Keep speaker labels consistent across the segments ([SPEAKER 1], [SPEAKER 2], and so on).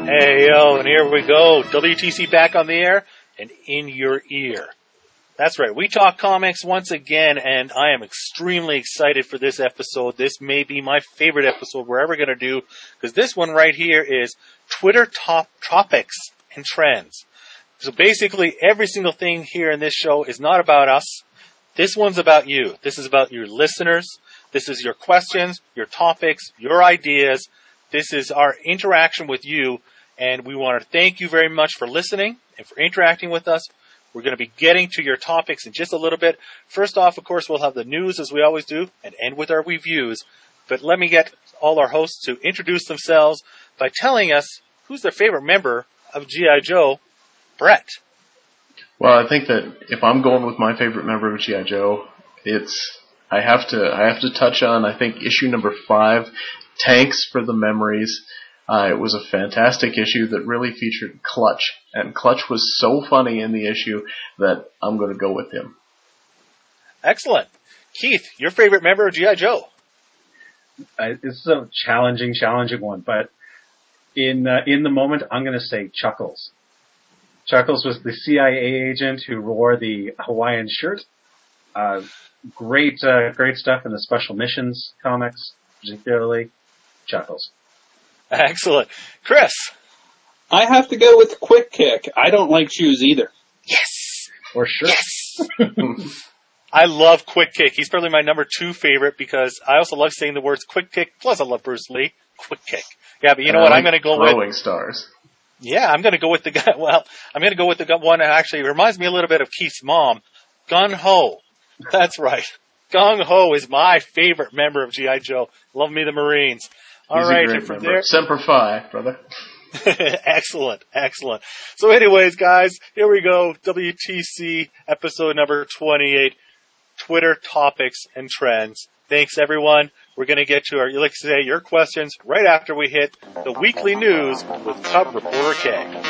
[SPEAKER 1] Hey, yo, and here we go. WTC back on the air and in your ear. That's right. We talk comics once again, and I am extremely excited for this episode. This may be my favorite episode we're ever going to do, because this one right here is Twitter topics and trends. So basically, every single thing here in this show is not about us. This one's about you. This is about your listeners. This is your questions, your topics, your ideas. This is our interaction with you, and we want to thank you very much for listening and for interacting with us. We're going to be getting to your topics in just a little bit. First off, of course, we'll have the news as we always do, and end with our reviews. But let me get all our hosts to introduce themselves by telling us who's their favorite member of G.I. Joe. Brett.
[SPEAKER 2] Well, I think that if I'm going with my favorite member of G.I. Joe, I have to touch on, I think, issue number 5, Tanks for the Memories. It was a fantastic issue that really featured Clutch, and Clutch was so funny in the issue that I'm going to go with him.
[SPEAKER 1] Excellent. Keith, your favorite member of G.I. Joe?
[SPEAKER 3] This is a challenging one, but in the moment, I'm going to say Chuckles. Chuckles was the CIA agent who wore the Hawaiian shirt. Great stuff in the Special Missions comics, particularly Chuckles.
[SPEAKER 1] Excellent. Chris?
[SPEAKER 4] I have to go with Quick Kick. I don't like shoes either.
[SPEAKER 1] Yes!
[SPEAKER 3] Or shirt.
[SPEAKER 1] Yes! I love Quick Kick. He's probably my number 2 favorite because I also love saying the words Quick Kick, plus I love Bruce Lee. Quick Kick. Yeah, but you know what? I'm going to go with...
[SPEAKER 2] Throwing stars.
[SPEAKER 1] Yeah, I'm going to go with the guy. Well, I'm going to go with the one that actually reminds me a little bit of Keith's mom. Gung Ho. That's right. Gung Ho is my favorite member of G.I. Joe. Love me the Marines. All right, and from there,
[SPEAKER 2] Semper Fi, brother.
[SPEAKER 1] Excellent. So anyways, guys, here we go. WTC episode number 28, Twitter topics and trends. Thanks, everyone. We're going to get to your questions right after we hit the weekly news with Cub Reporter K.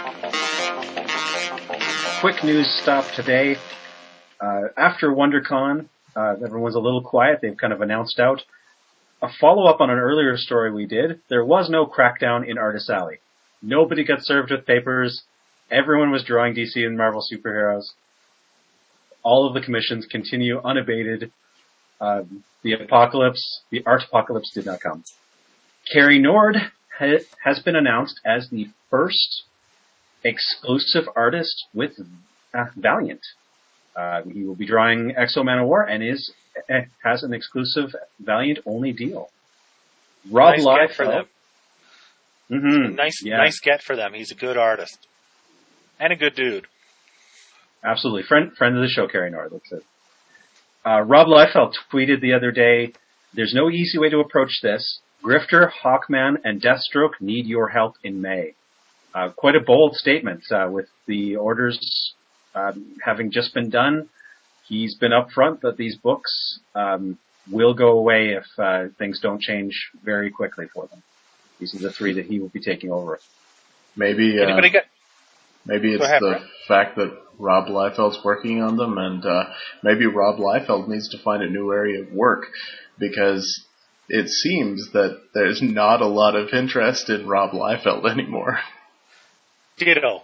[SPEAKER 3] Quick news stop today. After WonderCon, everyone's a little quiet. They've kind of announced out a follow-up on an earlier story we did. There was no crackdown in Artist Alley. Nobody got served with papers. Everyone was drawing DC and Marvel superheroes. All of the commissions continue unabated. The art apocalypse did not come. Cary Nord has been announced as the first exclusive artist with Valiant. He will be drawing X-O Manowar and has an exclusive Valiant-only deal. Rob
[SPEAKER 1] Nice get for them.
[SPEAKER 3] Mm-hmm.
[SPEAKER 1] Nice get for them. He's a good artist. And a good dude.
[SPEAKER 3] Absolutely. Friend of the show, Cary Nord. Looks it. Rob Liefeld tweeted the other day, "There's no easy way to approach this. Grifter, Hawkman, and Deathstroke need your help in May." Quite a bold statement, with the orders having just been done. He's been upfront that these books will go away if things don't change very quickly for them. These are the 3 that he will be taking over.
[SPEAKER 2] Maybe it's
[SPEAKER 1] ahead,
[SPEAKER 2] the
[SPEAKER 1] Brett.
[SPEAKER 2] fact that Rob Liefeld's working on them, and maybe Rob Liefeld needs to find a new area of work, because it seems that there's not a lot of interest in Rob Liefeld anymore.
[SPEAKER 1] Ditto.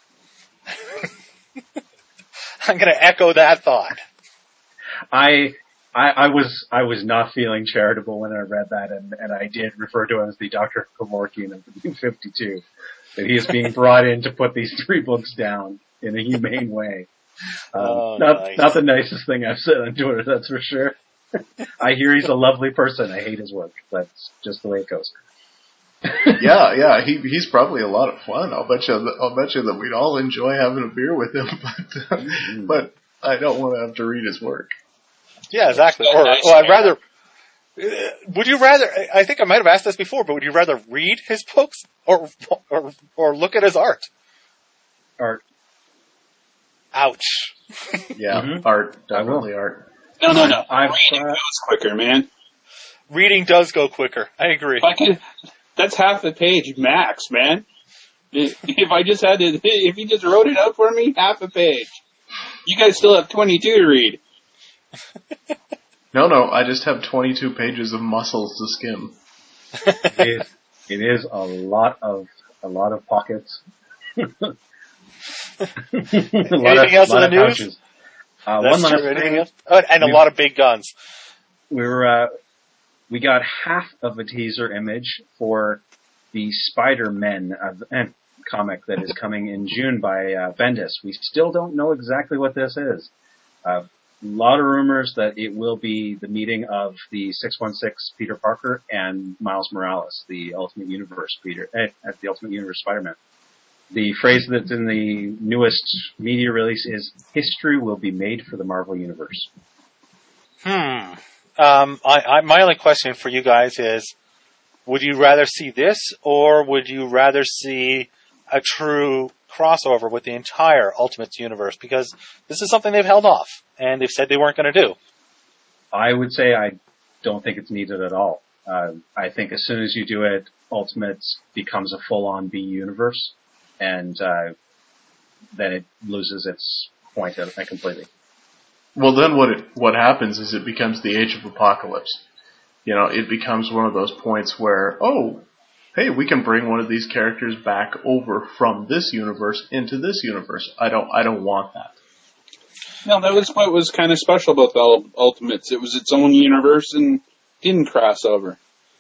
[SPEAKER 1] I'm going to echo that thought.
[SPEAKER 3] I was not feeling charitable when I read that, and I did refer to him as the Dr. Kevorkian of the New 52. That he is being brought in to put these 3 books down in a humane way.
[SPEAKER 1] Nice.
[SPEAKER 3] Not the nicest thing I've said on Twitter, that's for sure. I hear he's a lovely person. I hate his work. That's just the way it goes.
[SPEAKER 2] Yeah, he's probably a lot of fun. I'll bet you that we'd all enjoy having a beer with him, but I don't want to have to read his work.
[SPEAKER 1] Yeah, exactly. Or I'd rather. Would you rather? I think I might have asked this before, but would you rather read his books or look at his art?
[SPEAKER 3] Art.
[SPEAKER 1] Ouch.
[SPEAKER 2] Yeah, art, definitely art.
[SPEAKER 4] No. Reading goes quicker, man.
[SPEAKER 1] Reading does go quicker. I agree.
[SPEAKER 4] That's half a page max, man. If you just wrote it out for me, half a page. You guys still have 22 to read.
[SPEAKER 2] No, I just have 22 pages of muscles to skim.
[SPEAKER 3] It is a lot of a lot of pockets.
[SPEAKER 1] Anything else in the news?
[SPEAKER 3] Pouches.
[SPEAKER 1] That's
[SPEAKER 3] One last
[SPEAKER 1] true. Anything
[SPEAKER 3] thing.
[SPEAKER 1] else? Oh, and a lot of big guns.
[SPEAKER 3] We got half of a teaser image for the Spider-Men comic that is coming in June by Bendis. We still don't know exactly what this is. A lot of rumors that it will be the meeting of the 616 Peter Parker and Miles Morales, the Ultimate Universe the Ultimate Universe Spider-Man. The phrase that's in the newest media release is "History will be made for the Marvel Universe."
[SPEAKER 1] My only question for you guys is, would you rather see this, or would you rather see a true crossover with the entire Ultimate Universe? Because this is something they've held off, and they've said they weren't going to do.
[SPEAKER 3] I would say I don't think it's needed at all. I think as soon as you do it, Ultimate becomes a full-on B universe, and then it loses its point completely.
[SPEAKER 2] Well, then what happens is it becomes the Age of Apocalypse. You know, it becomes one of those points where, oh, hey, we can bring one of these characters back over from this universe into this universe. I don't want that.
[SPEAKER 4] No, that was what was kind of special about the Ultimates. It was its own universe and didn't cross over.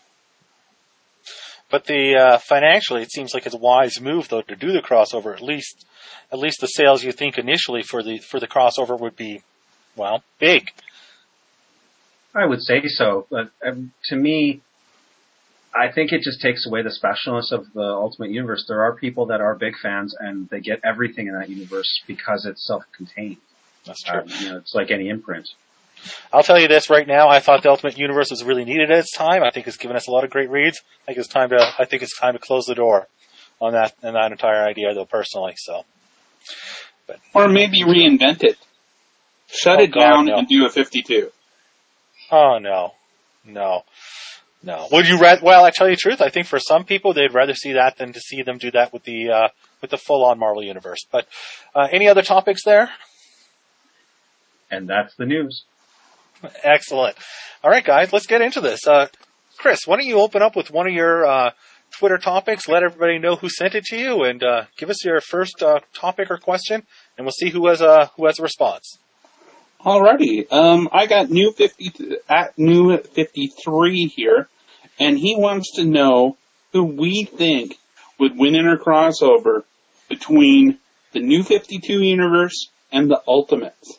[SPEAKER 1] But financially, it seems like it's a wise move, though, to do the crossover. At least the sales you think initially for the crossover would be, well, big.
[SPEAKER 3] I would say so, but to me, I think it just takes away the specialness of the Ultimate Universe. There are people that are big fans, and they get everything in that universe because it's self-contained.
[SPEAKER 1] That's true.
[SPEAKER 3] It's like any imprint.
[SPEAKER 1] I'll tell you this right now. I thought the Ultimate Universe was really needed at its time. I think it's given us a lot of great reads. I think it's time to close the door on that entire idea, though, personally. So,
[SPEAKER 4] or maybe reinvent it. Shut it down and do a 52.
[SPEAKER 1] Oh no. Would you rather? Well, I tell you the truth. I think for some people they'd rather see that than to see them do that with the full-on Marvel Universe. But any other topics there?
[SPEAKER 3] And that's the news.
[SPEAKER 1] Excellent. All right, guys, let's get into this. Chris, why don't you open up with one of your Twitter topics? Let everybody know who sent it to you, and give us your first topic or question, and we'll see who has a response.
[SPEAKER 4] Alrighty. I got New 53 here, and he wants to know who we think would win in a crossover between the New 52 universe and the Ultimates.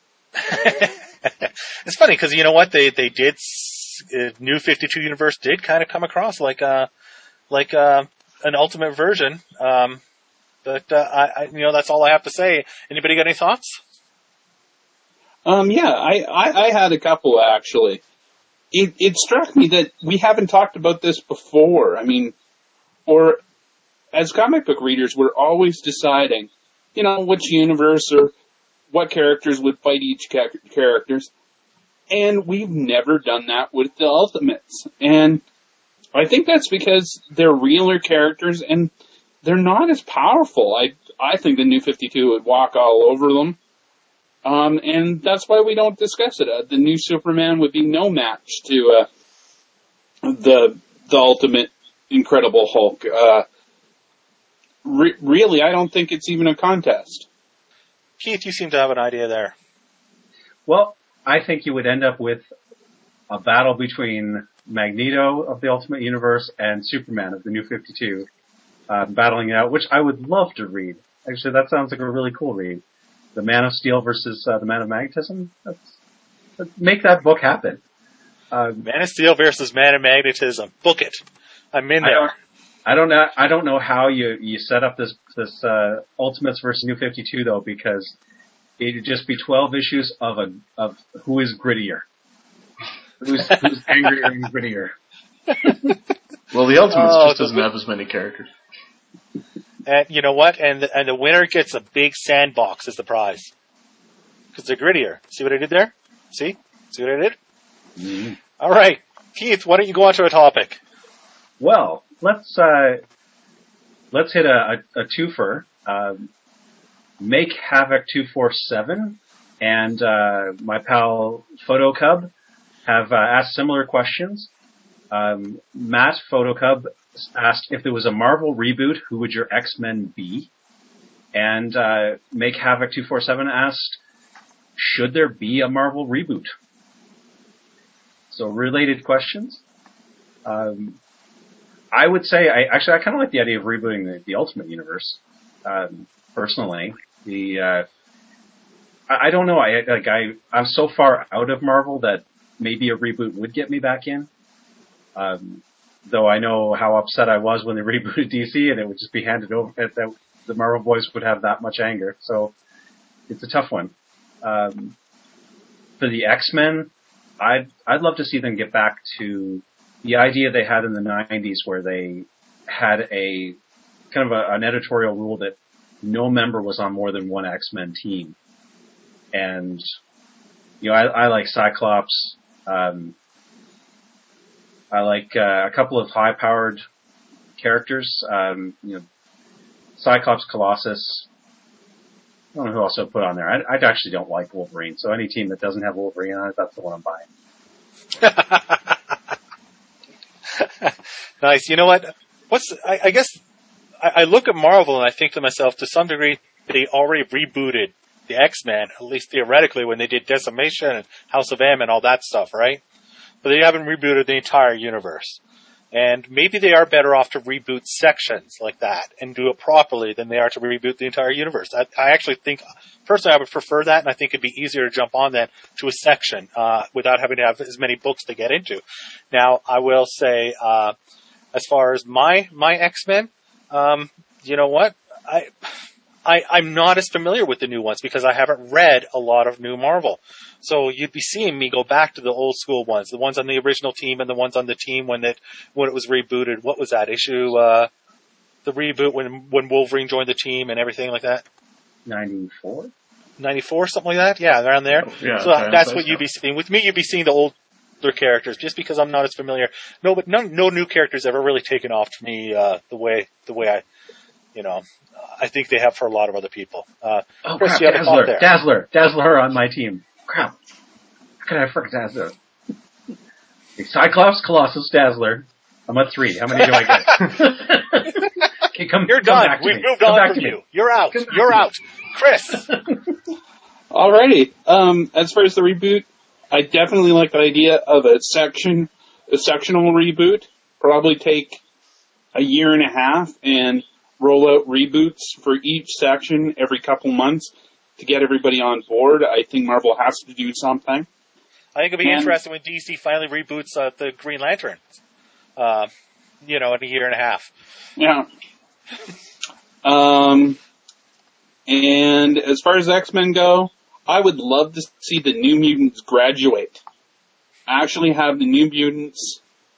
[SPEAKER 1] It's funny because you know what they did. New 52 universe did kind of come across like an Ultimate version. But that's all I have to say. Anybody got any thoughts?
[SPEAKER 4] Yeah, I had a couple actually. It struck me that we haven't talked about this before. I mean, or as comic book readers, we're always deciding, which universe or what characters would fight each characters. And we've never done that with the Ultimates. And I think that's because they're realer characters and they're not as powerful. I think the New 52 would walk all over them. And that's why we don't discuss it. The new Superman would be no match to the Ultimate Incredible Hulk. Really, I don't think it's even a contest.
[SPEAKER 1] Keith, you seem to have an idea there.
[SPEAKER 3] Well, I think you would end up with a battle between Magneto of the Ultimate Universe and Superman of the New 52, battling it out, which I would love to read. Actually, that sounds like a really cool read. The Man of Steel versus the Man of Magnetism. Let's make that book happen.
[SPEAKER 1] Man of Steel versus Man of Magnetism. Book it. I'm in there.
[SPEAKER 3] I don't know how you set up this Ultimates versus New 52 though, because it'd just be 12 issues of who is grittier, who's angrier and grittier.
[SPEAKER 2] Well, the Ultimates just doesn't have as many characters.
[SPEAKER 1] And you know what? And the winner gets a big sandbox as the prize. Because they're grittier. See what I did there? See what I did?
[SPEAKER 3] Mm-hmm.
[SPEAKER 1] All right. Keith, why don't you go on to a topic?
[SPEAKER 3] Well, let's hit a twofer. Make Havoc 247 and my pal Photo Cub have asked similar questions. Matt Photocub asked, if there was a Marvel reboot, who would your X-Men be? And Make Havoc 247 asked, should there be a Marvel reboot? So related questions. I would say, I kind of like the idea of rebooting the Ultimate Universe. Personally, I don't know. I'm so far out of Marvel that maybe a reboot would get me back in. Though I know how upset I was when they rebooted DC, and it would just be handed over. That the Marvel boys would have that much anger. So it's a tough one. For the X-Men, I'd love to see them get back to the idea they had in the 90s, where they had a kind of an editorial rule that no member was on more than one X-Men team. And, I like Cyclops. I like a couple of high-powered characters. Cyclops, Colossus. I don't know who else I'd put on there. I actually don't like Wolverine, so any team that doesn't have Wolverine on it, that's the one I'm buying.
[SPEAKER 1] Nice. You know what? I guess I look at Marvel and I think to myself, to some degree, they already rebooted the X-Men, at least theoretically, when they did Decimation and House of M and all that stuff, right? But they haven't rebooted the entire universe. And maybe they are better off to reboot sections like that and do it properly than they are to reboot the entire universe. I actually think, personally, I would prefer that, and I think it'd be easier to jump on that to a section without having to have as many books to get into. Now, I will say, as far as my X-Men, you know what? I'm not as familiar with the new ones because I haven't read a lot of new Marvel. So you'd be seeing me go back to the old school ones, the ones on the original team and the ones on the team when it was rebooted. What was that issue? The reboot when Wolverine joined the team and everything like that?
[SPEAKER 3] 94?
[SPEAKER 1] 94, something like that? Yeah, around there.
[SPEAKER 2] Oh, yeah,
[SPEAKER 1] so that's what you'd be seeing. With me, you'd be seeing the older characters, just because I'm not as familiar. No, but no new characters ever really taken off to me the way I, I think they have for a lot of other people. Chris,
[SPEAKER 3] crap, Dazzler on my team. Crap. How can I forget Dazzler? Cyclops, Colossus, Dazzler. I'm at 3. How many do I get? Okay,
[SPEAKER 1] You're done. We've moved on from you. You're out. You're out. Chris.
[SPEAKER 4] Alrighty. As far as the reboot, I definitely like the idea of a sectional reboot. Probably take a year and a half and roll out reboots for each section every couple months to get everybody on board. I think Marvel has to do something.
[SPEAKER 1] I think it'll be interesting when DC finally reboots the Green Lantern, in a year and a half.
[SPEAKER 4] Yeah. And as far as X-Men go, I would love to see the New Mutants graduate. Actually have the New Mutants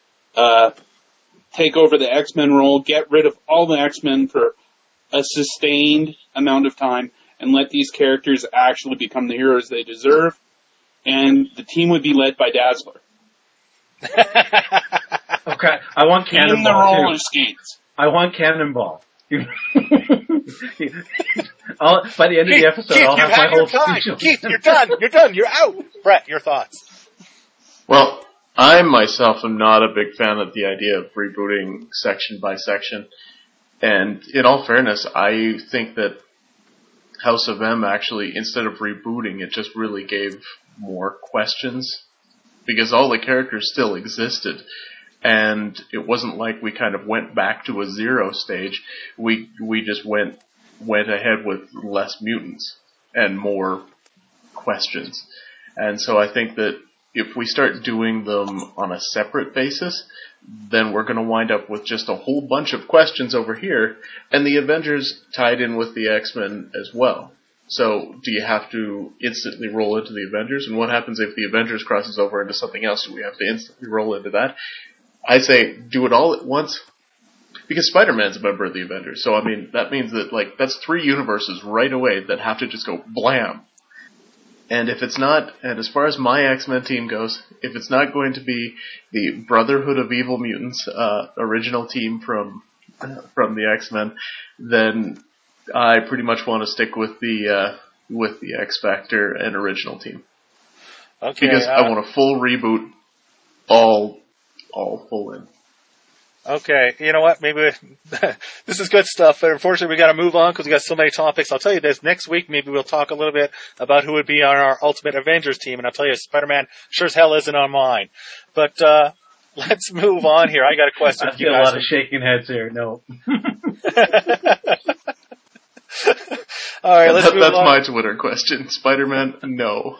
[SPEAKER 4] take over the X-Men role, get rid of all the X-Men for a sustained amount of time, and let these characters actually become the heroes they deserve. And the team would be led by Dazzler.
[SPEAKER 3] Okay, I want Cannonball
[SPEAKER 4] in the roller skates.
[SPEAKER 3] I want Cannonball. By the end of the episode,
[SPEAKER 1] Keith,
[SPEAKER 3] I'll have my whole speech.
[SPEAKER 1] Keith, you're done. You're done. You're out. Brett, your thoughts?
[SPEAKER 2] Well, I myself am not a big fan of the idea of rebooting section by section. And in all fairness, I think that House of M actually, instead of rebooting, it just really gave more questions. Because all the characters still existed. And it wasn't like we kind of went back to a zero stage. We just went ahead with less mutants and more questions. And so I think that if we start doing them on a separate basis, then we're going to wind up with just a whole bunch of questions over here, and the Avengers tied in with the X-Men as well. So do you have to instantly roll into the Avengers? And what happens if the Avengers crosses over into something else? Do we have to instantly roll into that? I say do it all at once, because Spider-Man's a member of the Avengers. So, I mean, that means that, that's 3 universes right away that have to just go blam. And if it's not, and as far as my X-Men team goes, if it's not going to be the Brotherhood of Evil Mutants, original team from the X-Men, then I pretty much want to stick with the X-Factor and original team.
[SPEAKER 1] Okay.
[SPEAKER 2] Because I want a full reboot all all pull in.
[SPEAKER 1] Okay, you know what? Maybe this is good stuff, but unfortunately we got to move on because we got so many topics. I'll tell you this: next week maybe we'll talk a little bit about who would be on our Ultimate Avengers team, and I'll tell you, Spider-Man sure as hell isn't on mine. But let's move on here. I got a question.
[SPEAKER 3] I feel a lot of shaking heads here. No.
[SPEAKER 1] All right, let's move on.
[SPEAKER 2] That's my Twitter question. Spider-Man, no.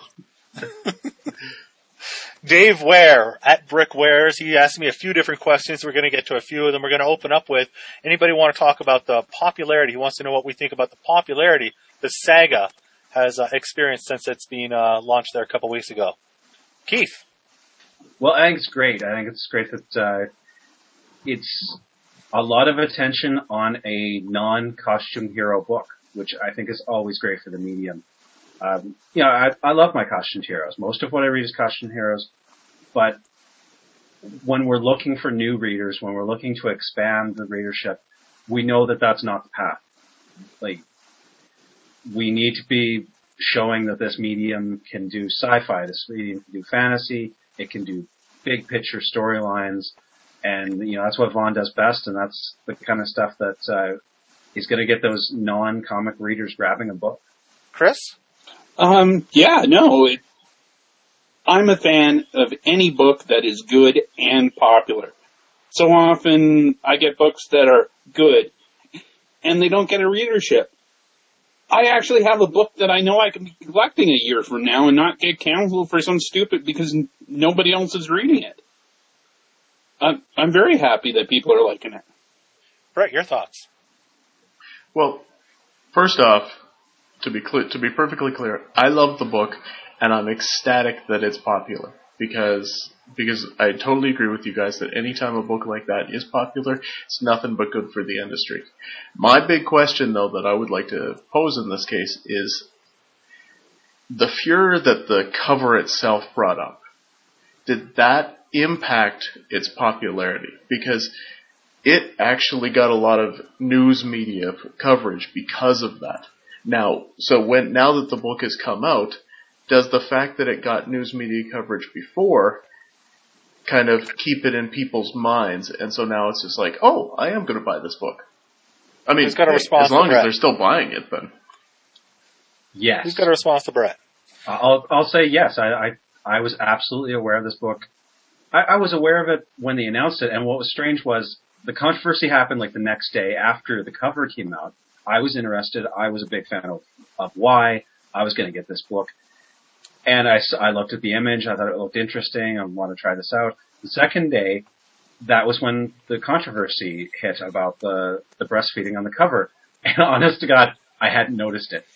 [SPEAKER 1] Dave Ware at Brick Wares, he asked me a few different questions. We're going to get to a few of them. We're going to open up with anybody want to talk about the popularity. He wants to know what we think about the popularity the saga has experienced since it's been launched there a couple weeks ago. Keith.
[SPEAKER 3] Well, I think it's great. I think it's great that it's a lot of attention on a non-costume hero book, which I think is always great for the medium. I love my costumed heroes. Most of what I read is costumed heroes, but when we're looking for new readers, when we're looking to expand the readership, we know that that's not the path. Like, we need to be showing that this medium can do sci-fi, this medium can do fantasy, it can do big picture storylines, and, that's what Vaughn does best, and that's the kind of stuff that, is gonna get those non-comic readers grabbing a book.
[SPEAKER 1] Chris?
[SPEAKER 4] I'm a fan of any book that is good and popular. So often I get books that are good and they don't get a readership. I actually have a book that I know I can be collecting a year from now and not get canceled for some stupid because nobody else is reading it. I'm very happy that people are liking it.
[SPEAKER 1] Brett, your thoughts?
[SPEAKER 2] Well, first off, to be perfectly clear, I love the book, and I'm ecstatic that it's popular because I totally agree with you guys that anytime a book like that is popular, it's nothing but good for the industry. My big question, though, that I would like to pose in this case is the furor that the cover itself brought up. Did that impact its popularity? Because it actually got a lot of news media coverage because of that. Now that the book has come out, does the fact that it got news media coverage before kind of keep it in people's minds? And so now it's just like, oh, I am going to buy this book. I mean,
[SPEAKER 1] Who's got a response
[SPEAKER 2] as long
[SPEAKER 1] to
[SPEAKER 2] as
[SPEAKER 1] Brett?
[SPEAKER 2] they're still buying it, then.
[SPEAKER 3] Yes.
[SPEAKER 1] Who's got a response to Brett?
[SPEAKER 3] I'll say yes. I was absolutely aware of this book. I was aware of it when they announced it, and what was strange was the controversy happened like the next day after the cover came out. I was interested. I was a big fan of why I was going to get this book. And I looked at the image. I thought it looked interesting. I want to try this out. The second day, that was when the controversy hit about the breastfeeding on the cover. And honest to God, I hadn't noticed it.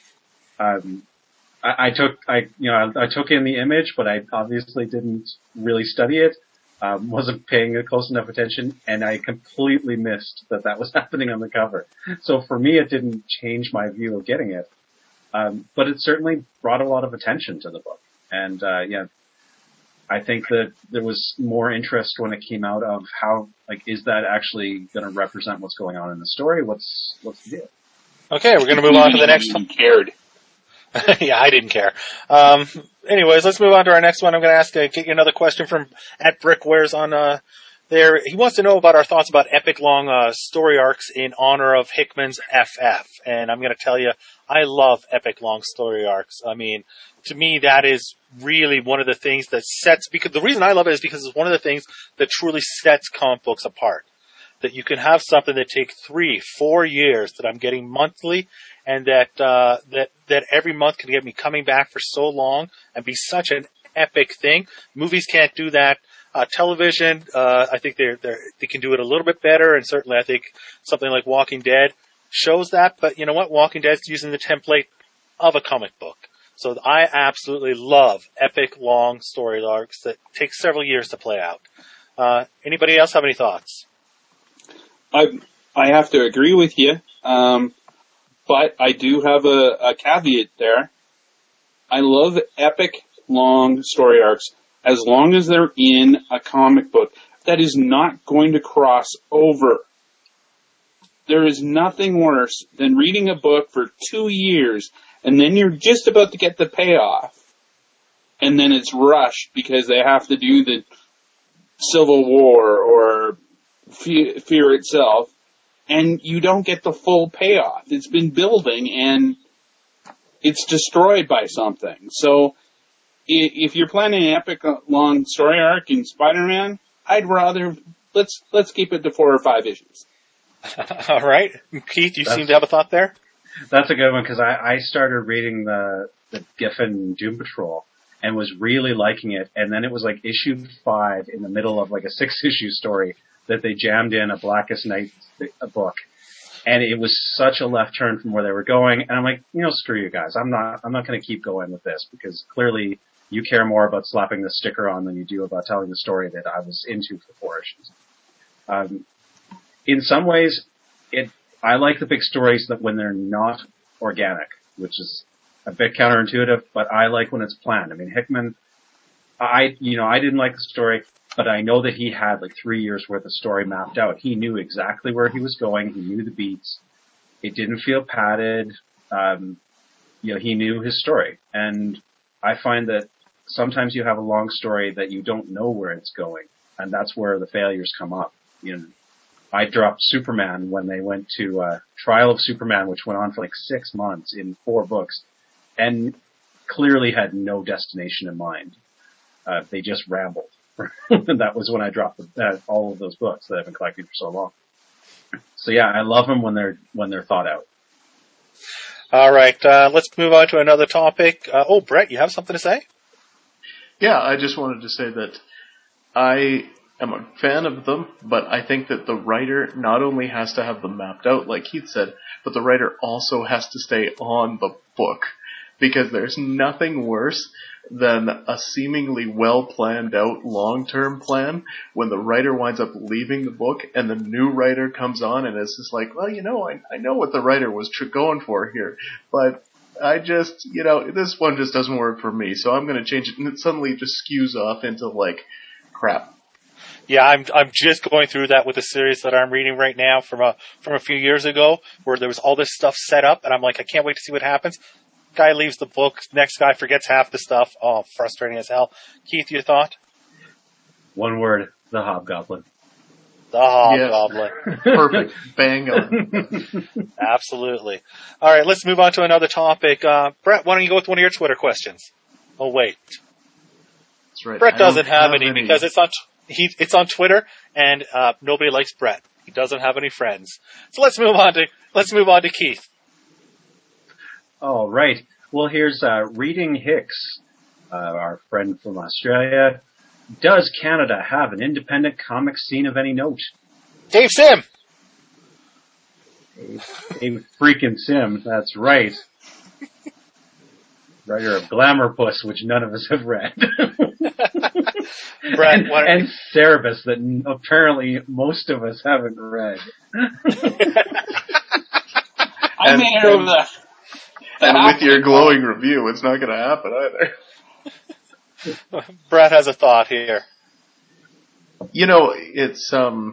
[SPEAKER 3] I took in the image, but I obviously didn't really study it. Wasn't paying close enough attention, and I completely missed that was happening on the cover. So for me, it didn't change my view of getting it. But it certainly brought a lot of attention to the book. And, I think that there was more interest when it came out of how, is that actually going to represent what's going on in the story? What's the deal?
[SPEAKER 1] Okay, we're going to move on to the next one.
[SPEAKER 4] Cared.
[SPEAKER 1] Yeah, I didn't care. Anyways, let's move on to our next one. I'm going to get you another question from at Brickwares on there. He wants to know about our thoughts about epic long story arcs in honor of Hickman's FF. And I'm going to tell you, I love epic long story arcs. I mean, to me, that is really one of the things that because the reason I love it is because it's one of the things that truly sets comic books apart. That you can have something that takes 3-4 years that I'm getting monthly, and that every month can get me coming back for so long and be such an epic thing. Movies can't do that. Television, I think they can do it a little bit better, and certainly I think something like Walking Dead shows that. But you know what? Walking Dead's using the template of a comic book. So I absolutely love epic long story arcs that take several years to play out. Anybody else have any thoughts?
[SPEAKER 4] I have to agree with you, but I do have a caveat there. I love epic, long story arcs as long as they're in a comic book that is not going to cross over. There is nothing worse than reading a book for 2 years and then you're just about to get the payoff, and then it's rushed because they have to do Civil War or Fear itself, and you don't get the full payoff. It's been building, and it's destroyed by something. So if you're planning an epic long story arc in Spider-Man, I'd rather let's keep it to 4 or 5 issues.
[SPEAKER 1] All right, Keith, you seem to have a thought there.
[SPEAKER 3] That's a good one, because I started reading the Giffen Doom Patrol and was really liking it, and then it was like issue 5 in the middle of like a 6-issue story that they jammed in a Blackest Night book, and it was such a left turn from where they were going, and I'm like, screw you guys, I'm not going to keep going with this, because clearly you care more about slapping the sticker on than you do about telling the story that I was into for 4 issues. In some ways, I like the big stories that when they're not organic, which is a bit counterintuitive, but I like when it's planned. I mean, Hickman, I didn't like the story, but I know that he had like 3 years worth of story mapped out. He knew exactly where he was going. He knew the beats. It didn't feel padded. He knew his story. And I find that sometimes you have a long story that you don't know where it's going, and that's where the failures come up. I dropped Superman when they went to Trial of Superman, which went on for like 6 months in 4 books, and clearly had no destination in mind. They just rambled. And that was when I dropped all of those books that I've been collecting for so long. So yeah, I love them when they're thought out.
[SPEAKER 1] All right, let's move on to another topic. Brett, you have something to say?
[SPEAKER 2] Yeah, I just wanted to say that I am a fan of them, but I think that the writer not only has to have them mapped out, like Keith said, but the writer also has to stay on the book. Because there's nothing worse than a seemingly well-planned out long-term plan when the writer winds up leaving the book and the new writer comes on and is just like, well, I know what the writer was going for here, but I just, this one just doesn't work for me, so I'm going to change it, and it suddenly just skews off into, like, crap.
[SPEAKER 1] Yeah, I'm just going through that with a series that I'm reading right now from a few years ago, where there was all this stuff set up, and I'm like, I can't wait to see what happens. Guy leaves the book, next guy forgets half the stuff. Oh, frustrating as hell. Keith, your thought?
[SPEAKER 3] One word, the Hobgoblin.
[SPEAKER 1] The Hobgoblin.
[SPEAKER 2] Yes. Perfect. Bang on.
[SPEAKER 1] Absolutely. All right, let's move on to another topic. Brett, why don't you go with one of your Twitter questions? Oh, wait.
[SPEAKER 2] That's right.
[SPEAKER 1] Brett doesn't have any because it's on Twitter, and nobody likes Brett. He doesn't have any friends. So let's move on to Keith.
[SPEAKER 3] All right. Well, here's Reading Hicks, our friend from Australia. Does Canada have an independent comic scene of any note?
[SPEAKER 1] Dave Sim.
[SPEAKER 3] Dave freaking Sim, that's right. Writer of Glamour Puss, which none of us have read.
[SPEAKER 1] Brett,
[SPEAKER 3] and Cerebus, that apparently most of us haven't read.
[SPEAKER 4] I'm here of the...
[SPEAKER 2] And with your glowing review, it's not going to happen either.
[SPEAKER 1] Brett has a thought here.
[SPEAKER 2] It's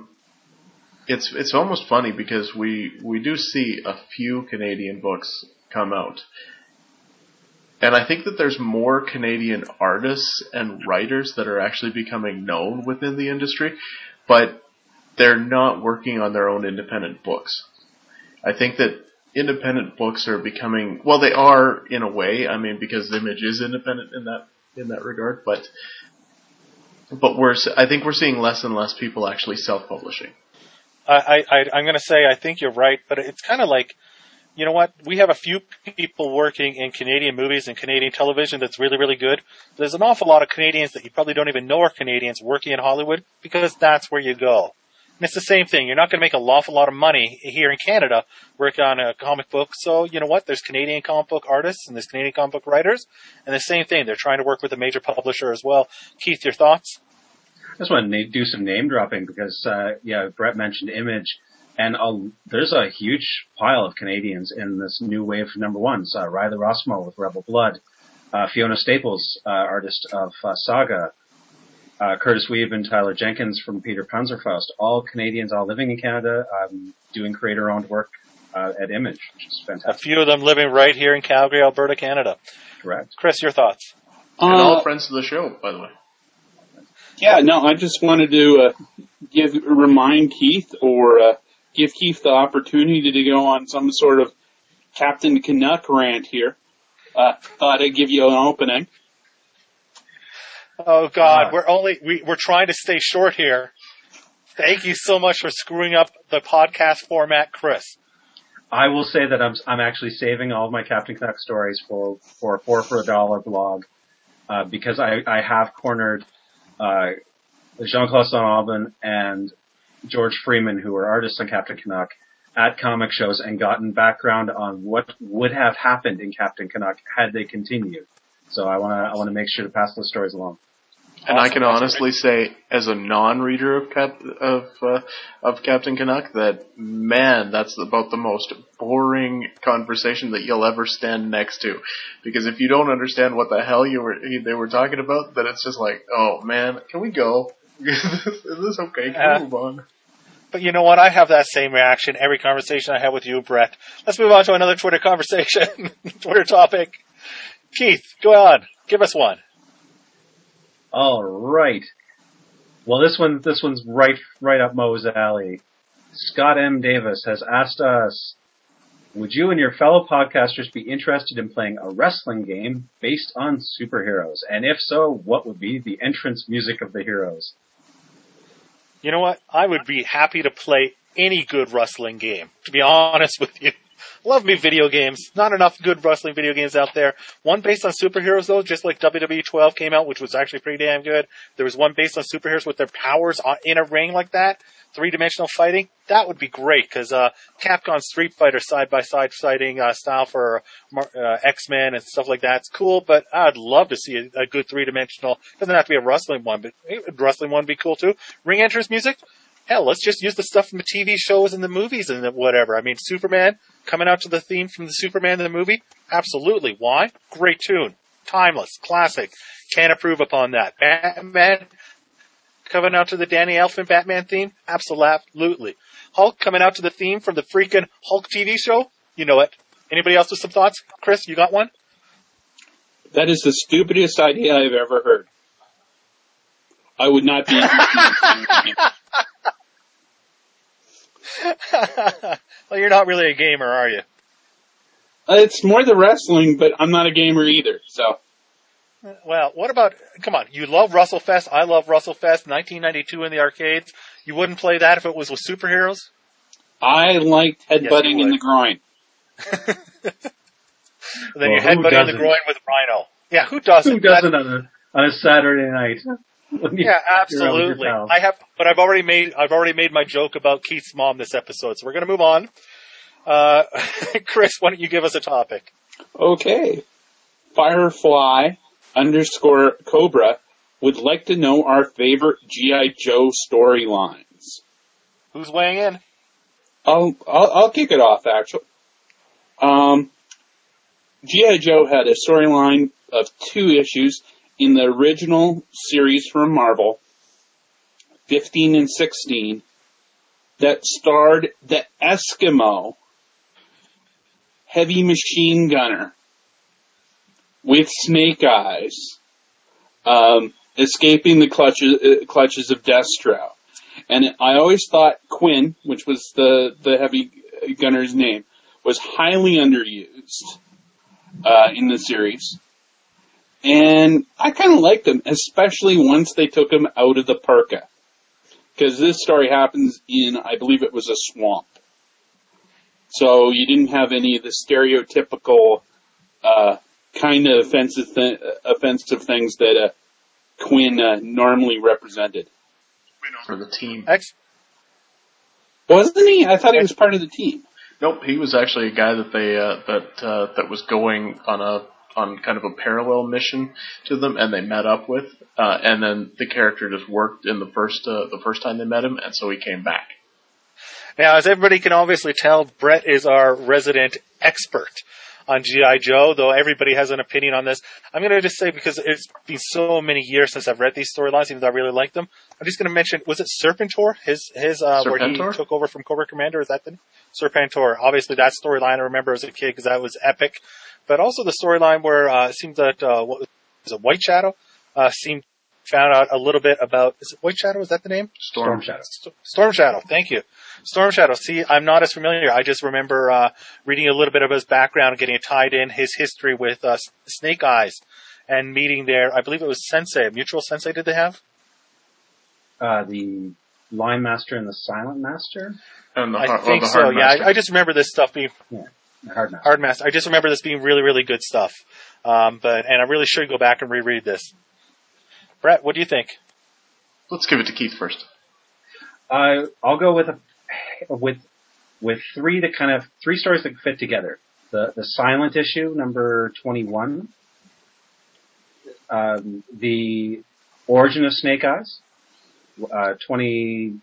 [SPEAKER 2] almost funny because we do see a few Canadian books come out. And I think that there's more Canadian artists and writers that are actually becoming known within the industry, but they're not working on their own independent books. I think that independent books are becoming, well, they are in a way, I mean, because Image is independent in that regard, but I think we're seeing less and less people actually self-publishing.
[SPEAKER 1] I'm going to say I think you're right, but it's kind of like, you know what? We have a few people working in Canadian movies and Canadian television that's really, really good. There's an awful lot of Canadians that you probably don't even know are Canadians working in Hollywood because that's where you go. And it's the same thing. You're not going to make an awful lot of money here in Canada working on a comic book. So, you know what? There's Canadian comic book artists and there's Canadian comic book writers. And the same thing. They're trying to work with a major publisher as well. Keith, your thoughts?
[SPEAKER 3] I just want to do some name dropping because, Brett mentioned Image. And there's a huge pile of Canadians in this new wave of number ones. Riley Rossmo with Rebel Blood. Fiona Staples, artist of Saga. Curtis Weave and Tyler Jenkins from Peter Panzerfaust, all Canadians, all living in Canada, doing creator-owned work at Image, which is fantastic.
[SPEAKER 1] A few of them living right here in Calgary, Alberta, Canada.
[SPEAKER 3] Correct.
[SPEAKER 1] Chris, your thoughts?
[SPEAKER 2] And all friends of the show, by the way.
[SPEAKER 4] Yeah, no, I just wanted to remind Keith or give Keith the opportunity to go on some sort of Captain Canuck rant here. Thought I'd give you an opening.
[SPEAKER 1] Oh God, we're trying to stay short here. Thank you so much for screwing up the podcast format, Chris.
[SPEAKER 3] I will say that I'm actually saving all of my Captain Canuck stories for a $4 for $1 blog, because I have cornered, Jean-Claude Saint-Aubin and George Freeman, who are artists on Captain Canuck, at comic shows and gotten background on what would have happened in Captain Canuck had they continued. So I want to make sure to pass those stories along.
[SPEAKER 2] And I can honestly say, as a non-reader of Captain Canuck, that man, that's about the most boring conversation that you'll ever stand next to. Because if you don't understand what the hell they were talking about, then it's just like, oh man, can we go? Is this okay? Can we move on?
[SPEAKER 1] But you know what? I have that same reaction every conversation I have with you, Brett. Let's move on to another Twitter conversation, Twitter topic. Keith, go on. Give us one.
[SPEAKER 3] All right. Well, this one's right up Mo's alley. Scott M. Davis has asked us, would you and your fellow podcasters be interested in playing a wrestling game based on superheroes? And if so, what would be the entrance music of the heroes?
[SPEAKER 1] You know what? I would be happy to play any good wrestling game, to be honest with you. Love me video games. Not enough good wrestling video games out there. One based on superheroes, though, just like WWE 12 came out, which was actually pretty damn good. There was one based on superheroes with their powers in a ring like that. Three-dimensional fighting. That would be great, because Capcom Street Fighter side-by-side fighting style for X-Men and stuff like that's cool, but I'd love to see a good three-dimensional. Doesn't have to be a wrestling one, but a wrestling one would be cool, too. Ring entrance music? Hell, let's just use the stuff from the TV shows and the movies and whatever. I mean, Superman, coming out to the theme from the Superman in the movie? Absolutely. Why? Great tune. Timeless. Classic. Can't improve upon that. Batman, coming out to the Danny Elfman Batman theme? Absolutely. Hulk, coming out to the theme from the freaking Hulk TV show? You know it. Anybody else with some thoughts? Chris, you got one?
[SPEAKER 4] That is the stupidest idea I've ever heard. I would not be...
[SPEAKER 1] Well, you're not really a gamer, are you?
[SPEAKER 4] It's more the wrestling, but I'm not a gamer either, so.
[SPEAKER 1] Well, what about, come on, you love WrestleFest, I love WrestleFest, 1992 in the arcades. You wouldn't play that if it was with superheroes?
[SPEAKER 4] I liked headbutting in the groin.
[SPEAKER 1] Then you're headbutting in the groin with Rhino. Yeah, who doesn't?
[SPEAKER 3] Who doesn't on a Saturday night?
[SPEAKER 1] Yeah, absolutely. I've already made my joke about Keith's mom this episode, so we're going to move on. Chris, why don't you give us a topic?
[SPEAKER 4] Okay. Firefly_Cobra would like to know our favorite G.I. Joe storylines.
[SPEAKER 1] Who's weighing in?
[SPEAKER 4] I'll kick it off, actually. G.I. Joe had a storyline of 2 issues in the original series from Marvel, 15 and 16, that starred the Eskimo heavy machine gunner with snake eyes, escaping the clutches of Destro. And I always thought Quinn, which was the heavy gunner's name, was highly underused in the series. And I kind of liked him, especially once they took him out of the parka. Because this story happens in, I believe it was a swamp. So you didn't have any of the stereotypical kind of offensive things that Quinn normally represented.
[SPEAKER 2] For the team.
[SPEAKER 4] Wasn't he? I thought he was part of the team.
[SPEAKER 2] Nope, he was actually a guy that they that was going on kind of a parallel mission to them, and they met up with, and then the character just worked in the first time they met him, and so he came back.
[SPEAKER 1] Now, as everybody can obviously tell, Brett is our resident expert on G.I. Joe, though everybody has an opinion on this. I'm going to just say, because it's been so many years since I've read these storylines, even though I really like them, I'm just going to mention, was it Serpentor? His where he took over from Cobra Commander, is that the Serpentor? Obviously, that storyline I remember as a kid, because that was epic. But also the storyline where it seemed that, what was it, White Shadow? Seemed found out a little bit about, is it White Shadow? Is that the name?
[SPEAKER 3] Storm Shadow.
[SPEAKER 1] Storm Shadow. Thank you. Storm Shadow. See, I'm not as familiar. I just remember reading a little bit of his background and getting tied in his history with Snake Eyes and meeting their, I believe it was Sensei, Mutual Sensei did they have?
[SPEAKER 3] The Line Master and the Silent Master?
[SPEAKER 2] And
[SPEAKER 1] I think so, yeah. I just remember this stuff being...
[SPEAKER 3] Yeah, Hard Master.
[SPEAKER 1] Hard Master. I just remember this being really, really good stuff. And I really should go back and reread this. Brett, what do you think?
[SPEAKER 2] Let's give it to Keith first.
[SPEAKER 3] I'll go with three stories that fit together. The Silent issue, number 21. The Origin of Snake Eyes, 26,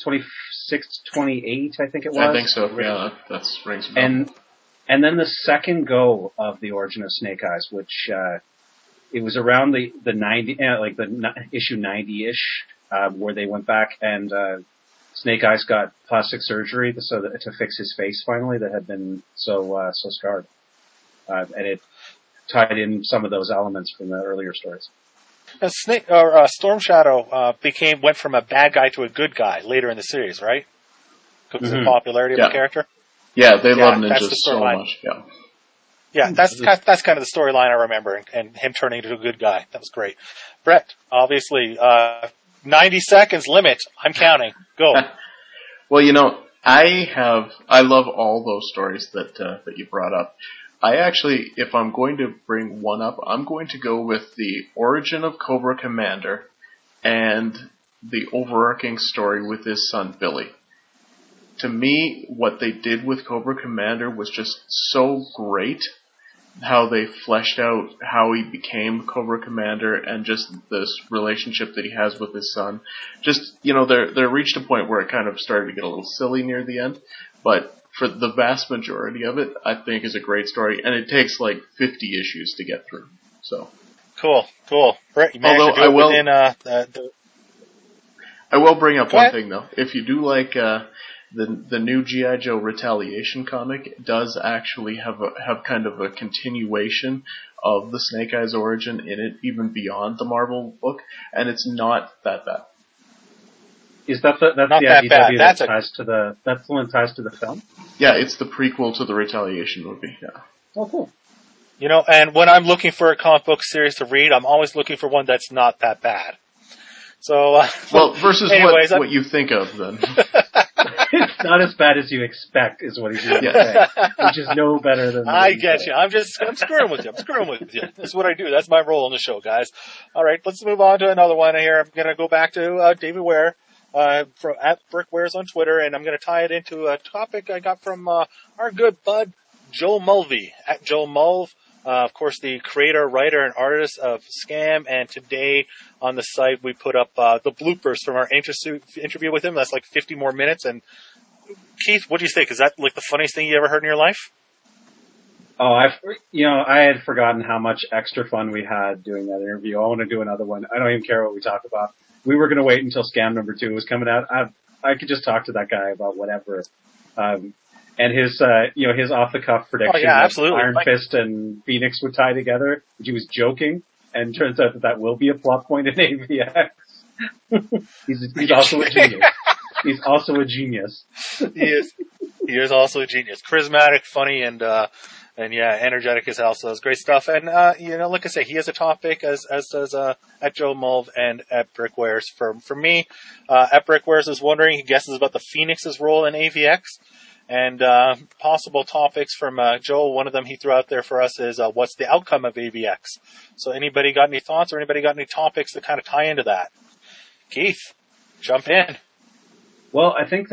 [SPEAKER 3] 28, I think it was.
[SPEAKER 2] I think so. Yeah, that's rings a bell.
[SPEAKER 3] And then the second go of the Origin of Snake Eyes, which it was around the 90, issue 90-ish, where they went back and Snake Eyes got plastic surgery to fix his face finally that had been so scarred, and it tied in some of those elements from the earlier stories.
[SPEAKER 1] Storm Shadow went from a bad guy to a good guy later in the series, right? Because of the popularity of the character.
[SPEAKER 2] Yeah, they love ninjas so much. Yeah.
[SPEAKER 1] Yeah, that's kind of the storyline I remember, and him turning into a good guy. That was great. Brett, obviously, 90 seconds limit. I'm counting. Go.
[SPEAKER 2] Well, I love all those stories that you brought up. I actually, if I'm going to bring one up, I'm going to go with the Origin of Cobra Commander and the overarching story with his son Billy. To me, what they did with Cobra Commander was just so great. How they fleshed out how he became Cobra Commander and just this relationship that he has with his son. Just, they reached a point where it kind of started to get a little silly near the end. But for the vast majority of it, I think is a great story. And it takes like 50 issues to get through. So
[SPEAKER 1] Cool. Brett, you managed to do it within
[SPEAKER 2] I will bring up one thing though. If you do like the new G.I. Joe Retaliation comic, does actually have kind of a continuation of the Snake Eyes origin in it, even beyond the Marvel book, and it's not that bad.
[SPEAKER 3] Is that the IDW that ties to the? That's the one that ties to the film.
[SPEAKER 2] Yeah, it's the prequel to the Retaliation movie. Yeah.
[SPEAKER 3] Oh, cool.
[SPEAKER 1] And when I'm looking for a comic book series to read, I'm always looking for one that's not that bad. So,
[SPEAKER 2] versus what you think of then.
[SPEAKER 3] It's not as bad as you expect, is what he's going to say, which is no better than.
[SPEAKER 1] I get you. I'm screwing with you. That's what I do. That's my role on the show, guys. All right, let's move on to another one here. I'm going to go back to David Ware from at Brickwares on Twitter, and I'm going to tie it into a topic I got from our good bud Joe Mulvey at Joe Mulv. Of course, the creator, writer, and artist of Scam, and today on the site we put up the bloopers from our interview with him. That's like 50 more minutes. And Keith, what do you think? Is that like the funniest thing you ever heard in your life?
[SPEAKER 3] Oh, I had forgotten how much extra fun we had doing that interview. I want to do another one. I don't even care what we talk about. We were going to wait until Scam number 2 was coming out. I could just talk to that guy about whatever. And his off-the-cuff prediction that Iron Fist and Phoenix would tie together, which he was joking, and turns out that will be a plot point in AVX. He's also a genius. He's also a genius.
[SPEAKER 1] He is also a genius. Charismatic, funny, and energetic as hell. So it's great stuff. And like I say, he has a topic as does at Joe Mulv and at Brickwares. For me, at Brickwares is wondering, he guesses about the Phoenix's role in AVX. And possible topics from Joel, one of them he threw out there for us is what's the outcome of AVX? So anybody got any thoughts or anybody got any topics that kind of tie into that? Keith, jump in.
[SPEAKER 3] Well, I think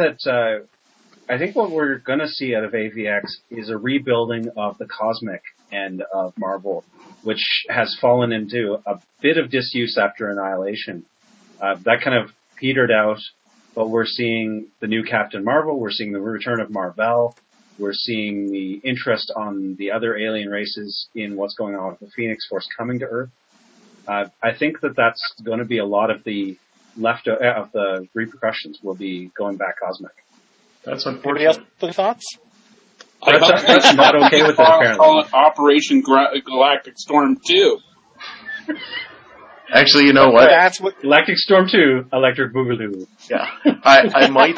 [SPEAKER 3] what we're going to see out of AVX is a rebuilding of the cosmic end of Marvel, which has fallen into a bit of disuse after Annihilation. That kind of petered out. But we're seeing the new Captain Marvel, we're seeing the return of Mar-Vell, we're seeing the interest on the other alien races in what's going on with the Phoenix Force coming to Earth. I think that's going to be a lot of the of the repercussions will be going back cosmic.
[SPEAKER 2] That's unfortunate.
[SPEAKER 1] Anybody else with thoughts?
[SPEAKER 3] That's not okay with it, apparently.
[SPEAKER 4] Call it Operation Galactic Storm 2.
[SPEAKER 2] Actually, you know what?
[SPEAKER 1] That's what.
[SPEAKER 3] Galactic Storm 2, Electric Boogaloo.
[SPEAKER 2] Yeah, I might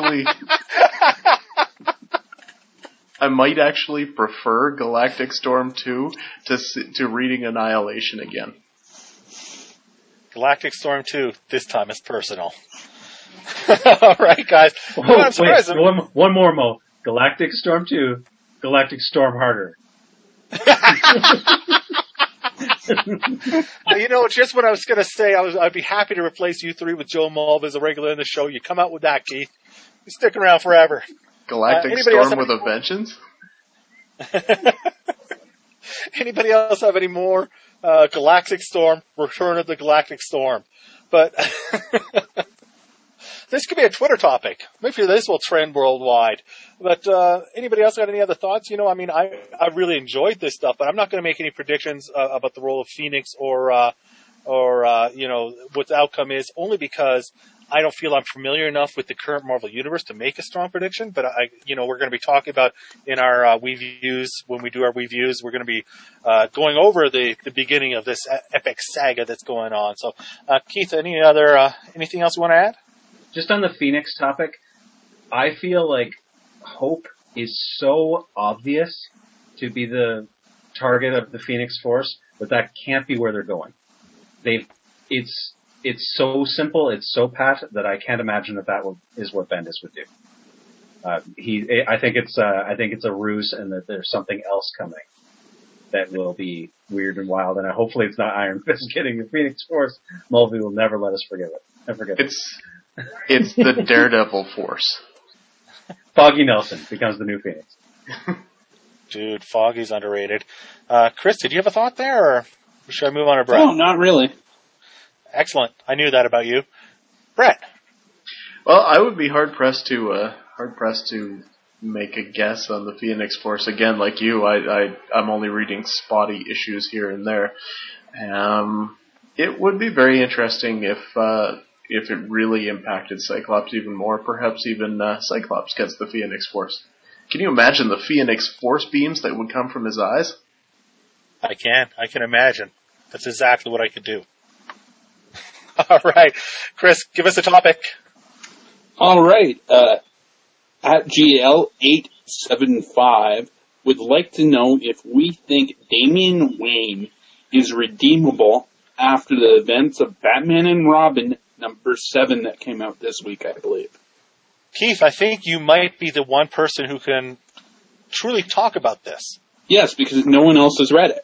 [SPEAKER 2] actually prefer Galactic Storm 2 to reading Annihilation again.
[SPEAKER 1] Galactic Storm 2, this time it's personal. All right, guys.
[SPEAKER 3] Oh, wait, one more, Mo. Galactic Storm 2, Galactic Storm Harder.
[SPEAKER 1] You know, just what I was going to say, I'd be happy to replace you three with Joe Mulv as a regular in the show. You come out with that, Keith. You stick around forever.
[SPEAKER 2] Galactic Storm with a vengeance?
[SPEAKER 1] Anybody else have any more? Galactic Storm, Return of the Galactic Storm. But this could be a Twitter topic. Maybe this will trend worldwide. But anybody else got any other thoughts? You know, I mean, I really enjoyed this stuff, but I'm not going to make any predictions about the role of Phoenix or you know, what the outcome is, only because I don't feel I'm familiar enough with the current Marvel Universe to make a strong prediction, but we're going to be talking about in our reviews, when we do our reviews, we're going to be going over the beginning of this epic saga that's going on. So, Keith, anything else you want to add?
[SPEAKER 3] Just on the Phoenix topic, I feel like Hope is so obvious to be the target of the Phoenix Force, but that can't be where they're going. It's so simple, it's so pat that I can't imagine that is what Bendis would do. I think it's a ruse, and that there's something else coming that will be weird and wild. And hopefully it's not Iron Fist getting the Phoenix Force. Mulvey will never let us forget it.
[SPEAKER 2] It's the Daredevil Force.
[SPEAKER 3] Foggy Nelson becomes the new Phoenix.
[SPEAKER 1] Dude, Foggy's underrated. Chris, did you have a thought there, or should I move on to Brett?
[SPEAKER 4] No, not really.
[SPEAKER 1] Excellent. I knew that about you. Brett.
[SPEAKER 2] Well, I would be hard pressed to make a guess on the Phoenix Force. Again, like you, I'm only reading spotty issues here and there. It would be very interesting if it really impacted Cyclops even more. Perhaps even Cyclops gets the Phoenix Force. Can you imagine the Phoenix Force beams that would come from his eyes?
[SPEAKER 1] I can imagine. That's exactly what I could do. All right. Chris, give us a topic.
[SPEAKER 4] All right. At GL875 would like to know if we think Damian Wayne is redeemable after the events of Batman and Robin #7 that came out this week, I believe.
[SPEAKER 1] Keith, I think you might be the one person who can truly talk about this.
[SPEAKER 4] Yes, because no one else has read it.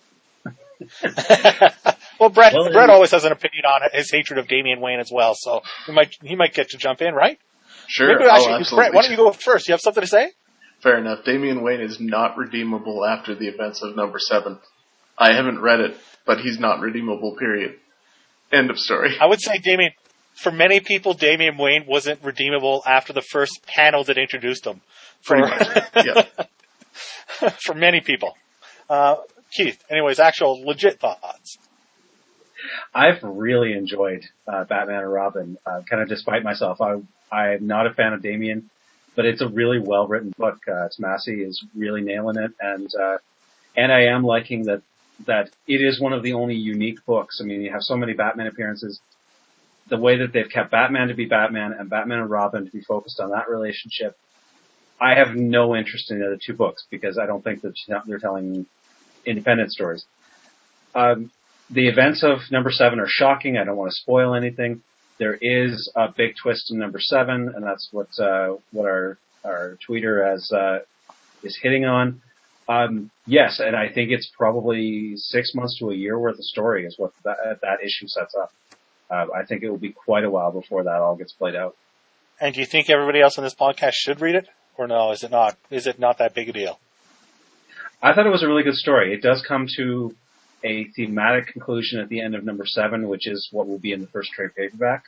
[SPEAKER 1] Well, Brett always has an opinion on his hatred of Damian Wayne as well, so he might get to jump in, right?
[SPEAKER 2] Sure.
[SPEAKER 1] Brett, why don't you go first? You have something to say?
[SPEAKER 2] Fair enough. Damian Wayne is not redeemable after the events of #7. I haven't read it, but he's not redeemable, period. End of story.
[SPEAKER 1] I would say for many people, Damian Wayne wasn't redeemable after the first panel that introduced him.
[SPEAKER 2] Pretty much, yeah.
[SPEAKER 1] For many people. Keith, anyways, actual legit thoughts.
[SPEAKER 3] I've really enjoyed Batman and Robin, kind of despite myself. I'm not a fan of Damian, but it's a really well-written book. Tomasi is really nailing it, and I am liking that it is one of the only unique books. I mean, you have so many Batman appearances. The way that they've kept Batman to be Batman and Batman and Robin to be focused on that relationship, I have no interest in the other two books because I don't think that they're telling independent stories. The events of #7 are shocking. I don't want to spoil anything. There is a big twist in #7, and that's what our tweeter is hitting on. Yes, and I think it's probably 6 months to a year worth of story is what that issue sets up. I think it will be quite a while before that all gets played out.
[SPEAKER 1] And do you think everybody else on this podcast should read it, or no? Is it not? Is it not that big a deal?
[SPEAKER 3] I thought it was a really good story. It does come to a thematic conclusion at the end of #7, which is what will be in the first trade paperback.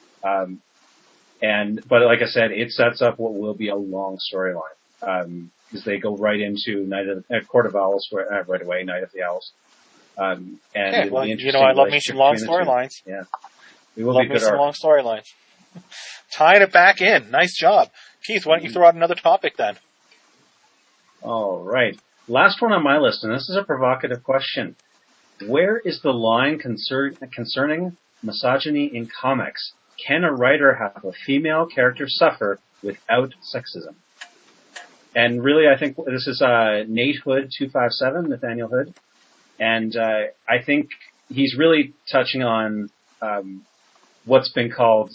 [SPEAKER 3] But like I said, it sets up what will be a long storyline. Because they go right into Court of Owls right away, Night of the Owls.
[SPEAKER 1] I love me some long storylines.
[SPEAKER 3] Yeah.
[SPEAKER 1] We will love me some long storylines. Tying it back in. Nice job. Keith, why don't you throw out another topic then?
[SPEAKER 3] All right. Last one on my list, and this is a provocative question. Where is the line concerning misogyny in comics? Can a writer have a female character suffer without sexism? And really, I think this is Nate Hood 257, Nathaniel Hood, and I think he's really touching on what's been called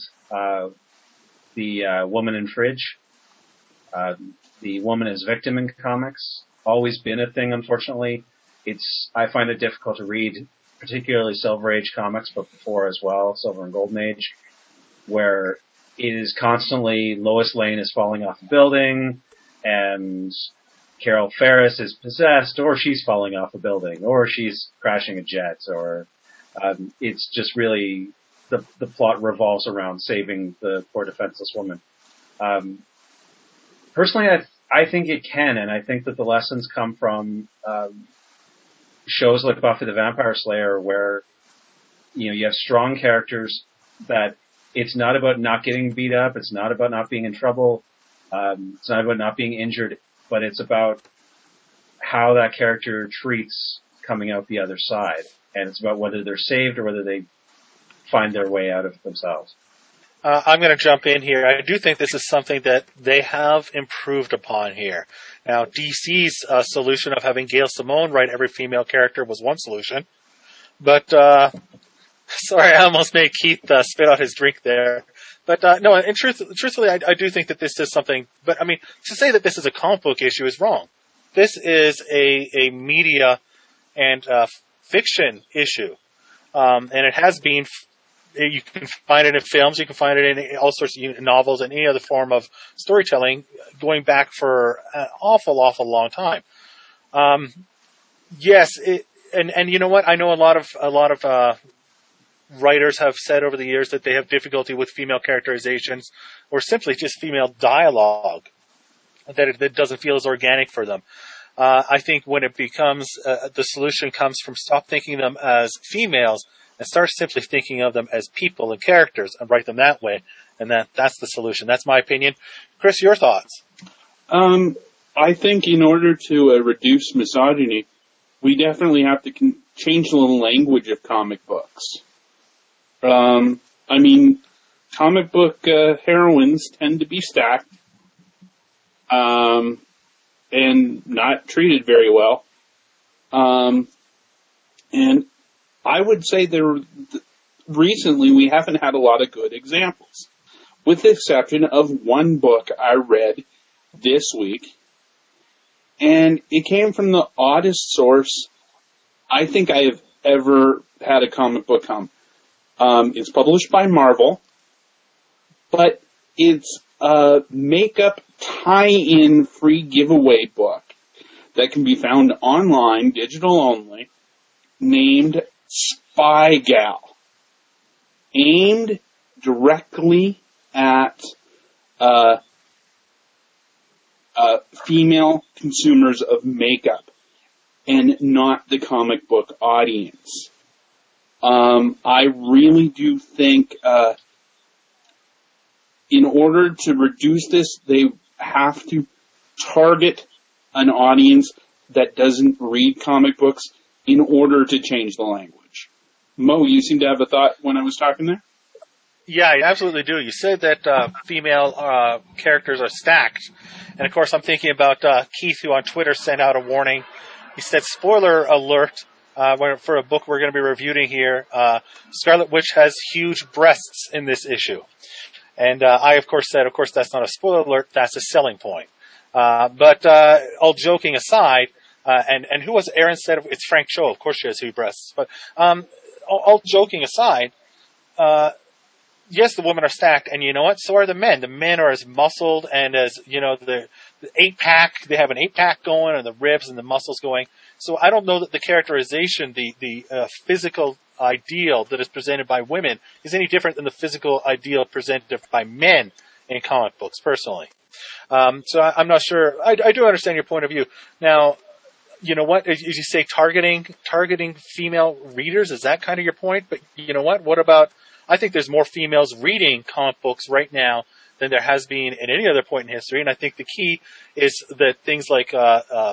[SPEAKER 3] the woman in fridge. The woman as victim in comics, always been a thing, unfortunately. I find it difficult to read, particularly Silver Age comics, but before as well, Silver and Golden Age, where it is constantly Lois Lane is falling off a building, and Carol Ferris is possessed, or she's falling off a building, or she's crashing a jet, or it's just really the plot revolves around saving the poor defenseless woman. Personally, I think it can, and I think that the lessons come from shows like Buffy the Vampire Slayer, where you have strong characters that it's not about not getting beat up, it's not about not being in trouble, it's not about not being injured, but it's about how that character treats coming out the other side, and it's about whether they're saved or whether they find their way out of themselves.
[SPEAKER 1] I'm going to jump in here. I do think this is something that they have improved upon here. Now, DC's solution of having Gail Simone write every female character was one solution. But, sorry, I almost made Keith spit out his drink there. But, no, and truthfully, I do think that this is something, but I mean, to say that this is a comic book issue is wrong. This is a media and fiction issue. And it has been. You can find it in films, you can find it in all sorts of novels and any other form of storytelling going back for an awful long time. Yes, and you know what? I know a lot of writers have said over the years that they have difficulty with female characterizations or simply just female dialogue, that it doesn't feel as organic for them. I think when it becomes, the solution comes from stop thinking of them as females and start simply thinking of them as people and characters and write them that way. And that's the solution. That's my opinion. Chris, your thoughts?
[SPEAKER 4] I think in order to reduce misogyny, we definitely have to change the language of comic books. I mean, comic book heroines tend to be stacked and not treated very well. And I would say recently we haven't had a lot of good examples, with the exception of one book I read this week, and it came from the oddest source I think I have ever had a comic book come. It's published by Marvel, but it's a makeup tie-in free giveaway book that can be found online, digital only, named Spy Gal, aimed directly at female consumers of makeup and not the comic book audience. I really do think in order to reduce this, they have to target an audience that doesn't read comic books in order to change the language. Mo, you seem to have a thought when I was talking there?
[SPEAKER 1] Yeah, I absolutely do. You said that female characters are stacked. And, of course, I'm thinking about Keith, who on Twitter sent out a warning. He said, spoiler alert, for a book we're going to be reviewing here, Scarlet Witch has huge breasts in this issue. And I, of course, said, of course, that's not a spoiler alert, that's a selling point. But all joking aside, and who was Aaron said, it's Frank Cho, of course she has huge breasts. But all joking aside, yes, the women are stacked, and you know what? So are the men. The men are as muscled and as, the 8-pack, they have an 8-pack going, and the ribs and the muscles going. So I don't know that the characterization, the physical ideal that is presented by women is any different than the physical ideal presented by men in comic books, personally. So I'm not sure. I do understand your point of view. Now, you know what? As you say, targeting female readers, is that kind of your point? But you know what? What about, I think there's more females reading comic books right now than there has been at any other point in history. And I think the key is that things like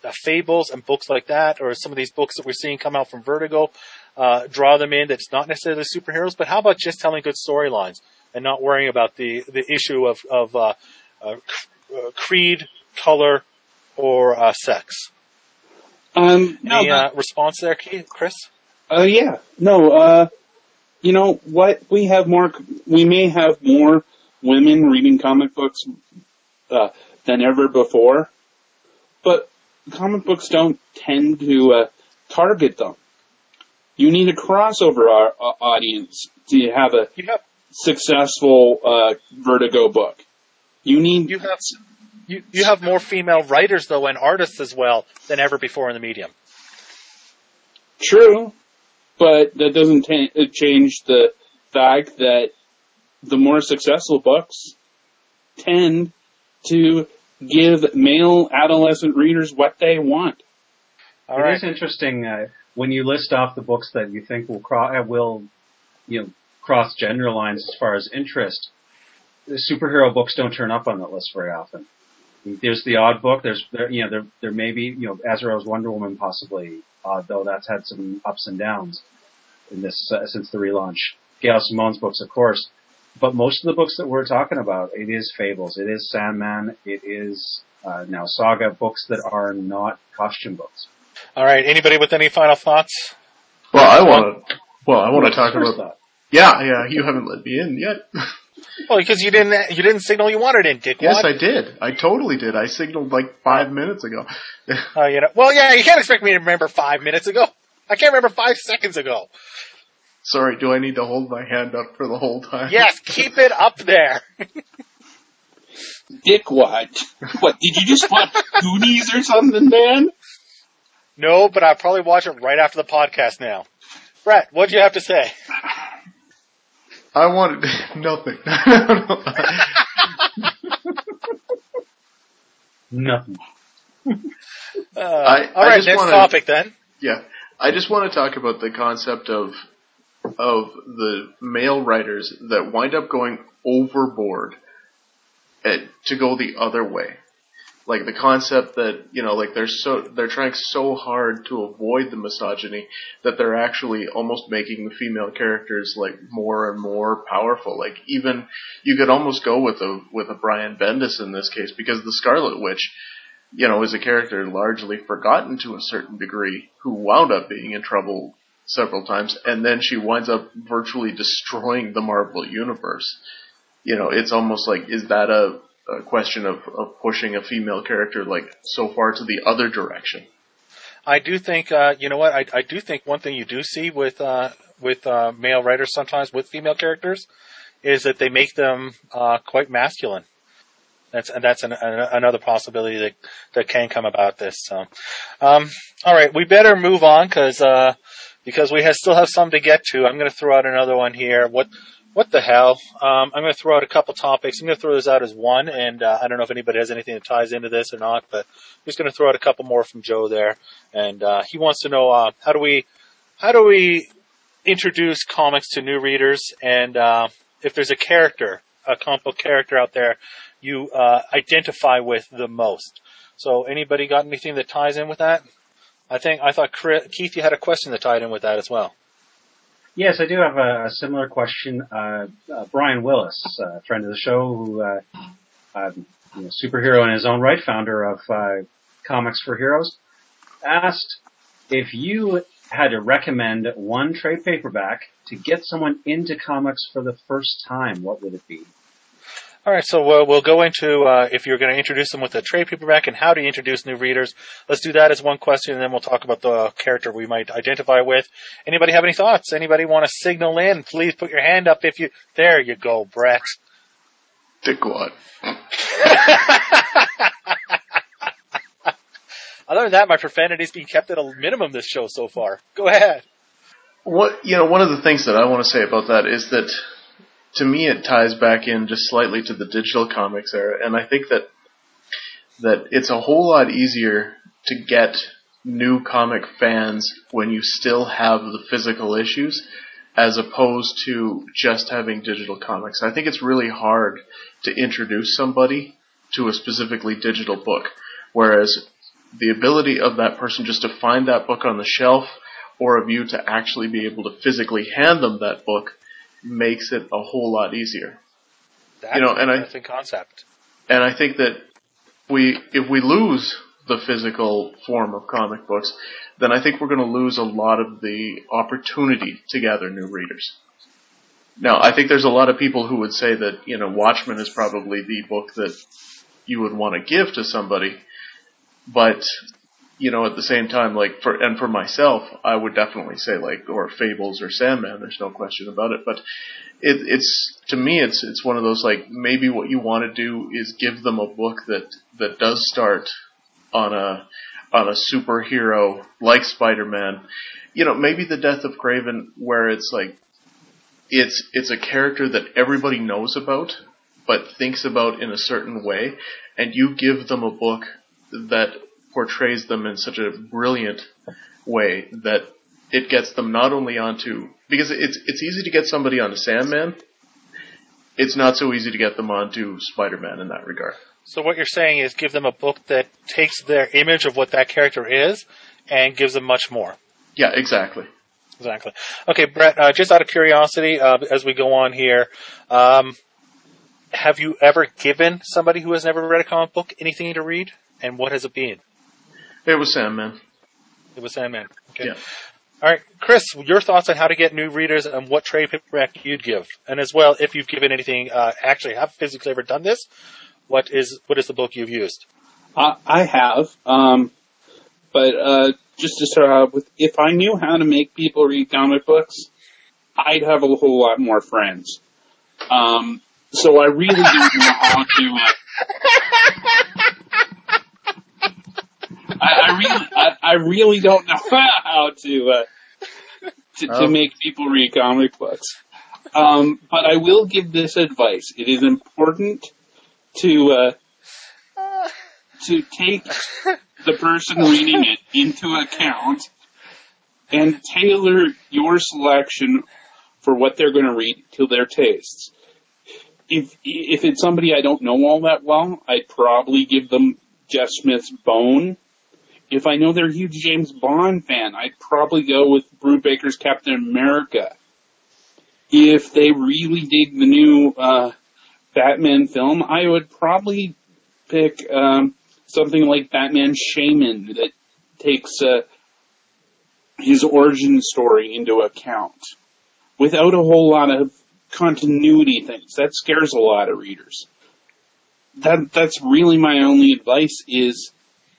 [SPEAKER 1] Fables and books like that, or some of these books that we're seeing come out from Vertigo, draw them in? That's not necessarily superheroes, but how about just telling good storylines and not worrying about the issue of creed, color, or sex? Any response there, Chris?
[SPEAKER 4] Yeah. No, you know what? We may have more women reading comic books than ever before, but comic books don't tend to target them. You need a crossover audience to have a successful Vertigo book. You
[SPEAKER 1] have more female writers though and artists as well than ever before in the medium.
[SPEAKER 4] True, but that doesn't change the fact that the more successful books tend to give male adolescent readers what they want.
[SPEAKER 3] It is interesting when you list off the books that you think will cross gender lines as far as interest. The superhero books don't turn up on that list very often. There's the odd book. There may be Azureau's Wonder Woman possibly, though that's had some ups and downs in this since the relaunch. Gail Simone's books, of course, but most of the books that we're talking about, it is Fables, it is Sandman, it is now Saga, books that are not costume books.
[SPEAKER 1] All right. Anybody with any final thoughts?
[SPEAKER 2] Well, I want to talk about. Yeah. You haven't let me in yet.
[SPEAKER 1] Well, because you didn't signal you wanted in, did you?
[SPEAKER 2] Yes, I did. I totally did. I signaled like 5 minutes ago.
[SPEAKER 1] Well, yeah, you can't expect me to remember 5 minutes ago. I can't remember 5 seconds ago.
[SPEAKER 2] Sorry, do I need to hold my hand up for the whole time?
[SPEAKER 1] Yes, keep it up there.
[SPEAKER 4] Dickwad. What, did you just watch Goonies or something, man?
[SPEAKER 1] No, but I'll probably watch it right after the podcast now. Brett, what'd you have to say?
[SPEAKER 2] I wanted nothing.
[SPEAKER 3] Nothing.
[SPEAKER 1] All right, next topic then.
[SPEAKER 2] Yeah, I just want to talk about the concept of the male writers that wind up going overboard to go the other way. Like the concept that, like they're trying so hard to avoid the misogyny that they're actually almost making the female characters like more and more powerful. Like even you could almost go with a Brian Bendis in this case, because the Scarlet Witch, is a character largely forgotten to a certain degree, who wound up being in trouble several times, and then she winds up virtually destroying the Marvel universe. It's almost like, is that a question of pushing a female character like so far to the other direction?
[SPEAKER 1] I do think, I do think one thing you do see with male writers sometimes with female characters is that they make them quite masculine. That's another possibility that can come about this. So, all right, we better move on because we still have some to get to. I'm going to throw out another one here. What the hell? I'm going to throw out a couple topics. I'm going to throw this out as one, and I don't know if anybody has anything that ties into this or not, but I'm just going to throw out a couple more from Joe there. And he wants to know how do we introduce comics to new readers, and if there's a comic book character out there you identify with the most. So anybody got anything that ties in with that? I thought Keith, you had a question that tied in with that as well.
[SPEAKER 3] Yes, I do have a similar question. Brian Willis, a friend of the show, who superhero in his own right, founder of Comics for Heroes, asked if you had to recommend one trade paperback to get someone into comics for the first time, what would it be?
[SPEAKER 1] All right, so we'll go into if you're going to introduce them with a trade paperback and how to introduce new readers. Let's do that as one question, and then we'll talk about the character we might identify with. Anybody have any thoughts? Anybody want to signal in? Please put your hand up if you... There you go, Brett.
[SPEAKER 2] Dickwad.
[SPEAKER 1] Other than that, my profanity's been kept at a minimum this show so far. Go ahead.
[SPEAKER 2] One of the things that I want to say about that is that to me, it ties back in just slightly to the digital comics era, and I think that it's a whole lot easier to get new comic fans when you still have the physical issues, as opposed to just having digital comics. I think it's really hard to introduce somebody to a specifically digital book, whereas the ability of that person just to find that book on the shelf, or of you to actually be able to physically hand them that book, makes it a whole lot easier.
[SPEAKER 1] That's an interesting concept.
[SPEAKER 2] And I think that if we lose the physical form of comic books, then I think we're going to lose a lot of the opportunity to gather new readers. Now, I think there's a lot of people who would say that, Watchmen is probably the book that you would want to give to somebody, but, at the same time, for myself, I would definitely say, or Fables or Sandman, there's no question about it, but to me, it's one of those, maybe what you want to do is give them a book that does start on a superhero like Spider-Man. Maybe the Death of Kraven, where it's it's a character that everybody knows about, but thinks about in a certain way, and you give them a book that portrays them in such a brilliant way that it gets them not only onto, because it's easy to get somebody onto Sandman, it's not so easy to get them onto Spider-Man in that regard.
[SPEAKER 1] So what you're saying is give them a book that takes their image of what that character is and gives them much more.
[SPEAKER 2] Yeah, exactly.
[SPEAKER 1] Exactly. Okay, Brett, just out of curiosity, as we go on here, have you ever given somebody who has never read a comic book anything to read? And what has it been?
[SPEAKER 2] It was Sandman.
[SPEAKER 1] It was Sandman. Okay.
[SPEAKER 2] Yeah.
[SPEAKER 1] All right, Chris, your thoughts on how to get new readers and what trade paperback you'd give, and as well, if you've given anything, actually have physically ever done this, what is the book you've used?
[SPEAKER 4] I have, but just to start out with, if I knew how to make people read comic books, I'd have a whole lot more friends. So I really don't know how to. I really don't know how to make people read comic books. But I will give this advice. It is important to take the person reading it into account and tailor your selection for what they're going to read to their tastes. If it's somebody I don't know all that well, I'd probably give them Jeff Smith's Bone. If I know they're a huge James Bond fan, I'd probably go with Brubaker's Captain America. If they really dig the new Batman film, I would probably pick something like Batman Shaman that takes his origin story into account without a whole lot of continuity things. That scares a lot of readers. That's really my only advice, is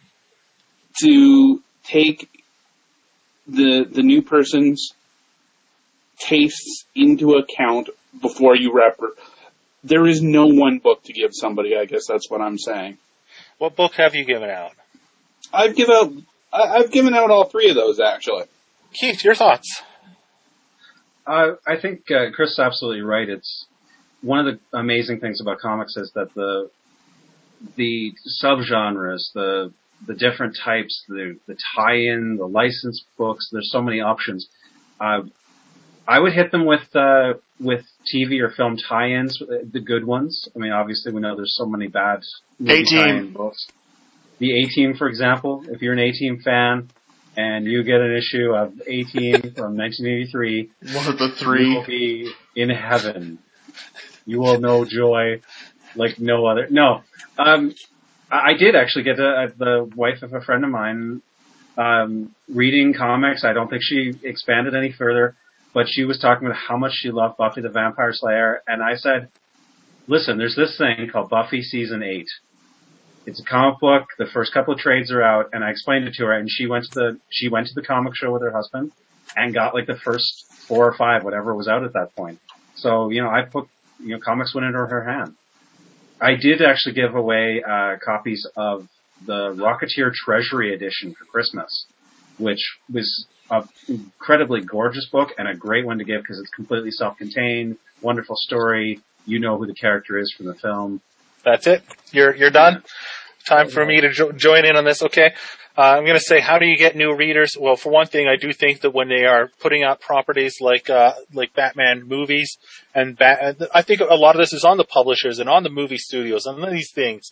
[SPEAKER 4] to take the new person's tastes into account before you there is no one book to give somebody, I guess that's what I'm saying.
[SPEAKER 1] What book have you given out?
[SPEAKER 4] I've given out all three of those, actually.
[SPEAKER 1] Keith, your thoughts?
[SPEAKER 3] I think Chris is absolutely right. It's one of the amazing things about comics is that the subgenres, the different types, the tie-in, the licensed books, there's so many options. I would hit them with TV or film tie-ins, the good ones. I mean, obviously we know there's so many bad movie tie-in books. The A-Team, for example, if you're an A-Team fan and you get an issue of A-Team from 1983,
[SPEAKER 2] one of the three,
[SPEAKER 3] you will be in heaven. You will know joy like no other. No, I did actually get the wife of a friend of mine reading comics. I don't think she expanded any further, but she was talking about how much she loved Buffy the Vampire Slayer, and I said, listen, there's this thing called Buffy Season 8. It's a comic book. The first couple of trades are out, and I explained it to her, and she went to the comic show with her husband and got like the first 4 or 5, whatever was out at that point. So, I put, comics went into her hand. I did actually give away copies of the Rocketeer Treasury Edition for Christmas, which was an incredibly gorgeous book and a great one to give because it's completely self-contained, wonderful story. You know who the character is from the film.
[SPEAKER 1] That's it. You're done. Time for me to join in on this. Okay. I'm going to say, how do you get new readers? Well, for one thing, I do think that when they are putting out properties like Batman movies I think a lot of this is on the publishers and on the movie studios and these things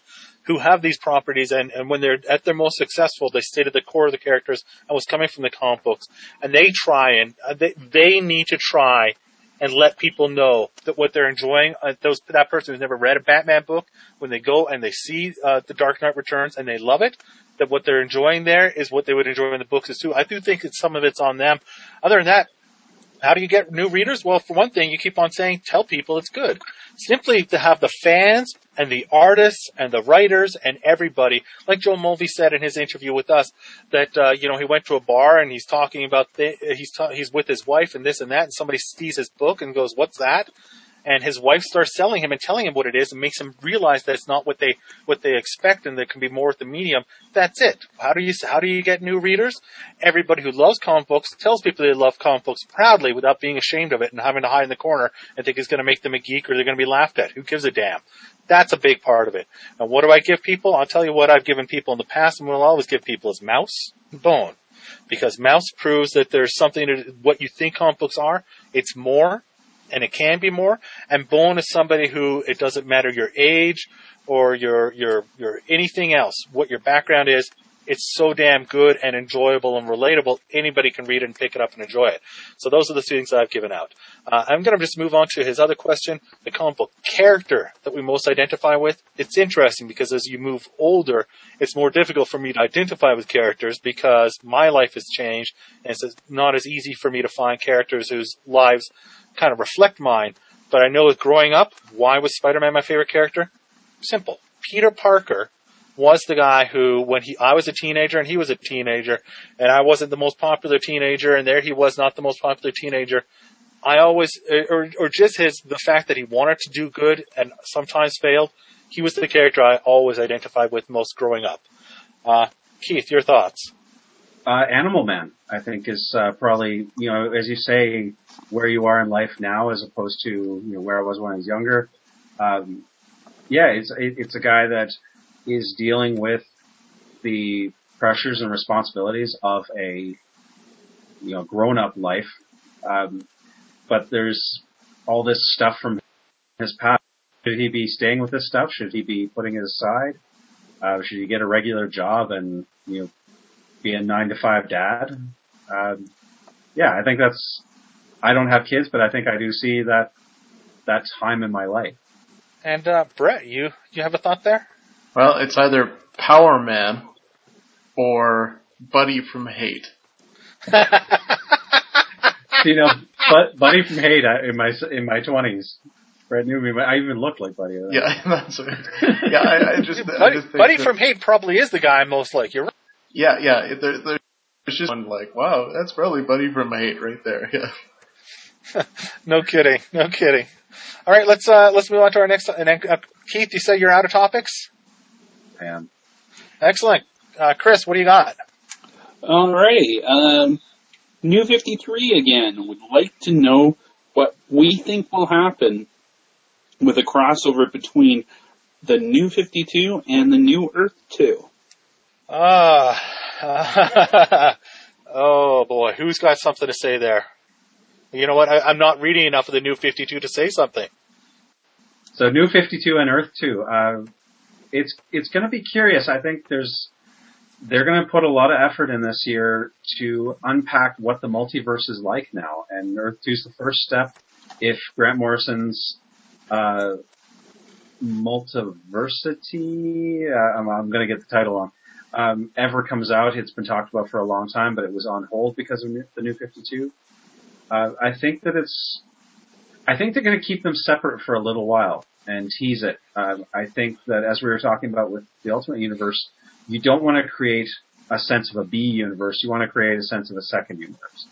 [SPEAKER 1] who have these properties, and when they're at their most successful, they stay to the core of the characters and what's coming from the comic books, and they try and they need to try and let people know that what they're enjoying, that person who's never read a Batman book, when they go and they see The Dark Knight Returns and they love it, that what they're enjoying there is what they would enjoy in the books too. I do think that some of it's on them. Other than that, how do you get new readers? Well, for one thing, you keep on saying, tell people it's good. Simply to have the fans and the artists and the writers and everybody, like Joe Mulvey said in his interview with us, that, he went to a bar and he's talking about, he's with his wife and this and that, and somebody sees his book and goes, what's that? And his wife starts selling him and telling him what it is and makes him realize that it's not what they expect and there can be more with the medium. That's it. How do you get new readers? Everybody who loves comic books tells people they love comic books proudly without being ashamed of it and having to hide in the corner and think it's going to make them a geek or they're going to be laughed at. Who gives a damn? That's a big part of it. And what do I give people? I'll tell you what I've given people in the past and what I'll always give people is Mouse and Bone. Because Mouse proves that there's something to what you think comic books are. It's more. And it can be more. And Bone is somebody who, it doesn't matter your age or your anything else, what your background is, it's so damn good and enjoyable and relatable, anybody can read it and pick it up and enjoy it. So those are the things I've given out. I'm going to just move on to his other question, the comic book character that we most identify with. It's interesting because as you move older, it's more difficult for me to identify with characters because my life has changed, and it's not as easy for me to find characters whose lives kind of reflect mine. But I know that growing up, why was Spider-Man my favorite character? Simple. Peter Parker was the guy who, when I was a teenager and he was a teenager, and I wasn't the most popular teenager, and there he was not the most popular teenager, I always, or just the fact that he wanted to do good and sometimes failed, he was the character I always identified with most growing up. Keith, your thoughts?
[SPEAKER 3] Animal Man, I think, is probably, as you say, where you are in life now as opposed to where I was when I was younger. It's a guy that is dealing with the pressures and responsibilities of a grown-up life, but there's all this stuff from his past. Should he be staying with this stuff? Should he be putting it aside? Should he get a regular job and be a 9-to-5 dad? I think that's. I don't have kids, but I think I do see that time in my life.
[SPEAKER 1] And Brett, you have a thought there?
[SPEAKER 2] Well, it's either Power Man or Buddy from Hate.
[SPEAKER 3] Buddy from Hate in my 20s. Brett knew me. I even looked like Buddy.
[SPEAKER 2] Yeah, that's right. Yeah, I just think
[SPEAKER 1] Buddy from Hate probably is the guy I'm most like. You're right.
[SPEAKER 2] Yeah. There's just one like, wow, that's probably Buddy from Hate right there. Yeah.
[SPEAKER 1] No kidding. All right, let's move on to our next. And then, Keith, you say you're out of topics?
[SPEAKER 3] I am.
[SPEAKER 1] Excellent. Chris, what do you got?
[SPEAKER 4] Alrighty. New 53 again. Would like to know what we think will happen with a crossover between the New 52 and the New Earth 2.
[SPEAKER 1] Oh boy, who's got something to say there? You know what? I'm not reading enough of the New 52 to say something.
[SPEAKER 3] So New 52 and Earth 2. It's going to be curious. I think they're going to put a lot of effort in this year to unpack what the multiverse is like now. And Earth 2 is the first step. If Grant Morrison's Multiversity, I'm going to get the title wrong, ever comes out, it's been talked about for a long time, but it was on hold because of the New 52. I think they're going to keep them separate for a little while and tease it. I think that, as we were talking about with the Ultimate Universe, you don't want to create a sense of a B universe. You want to create a sense of a second universe.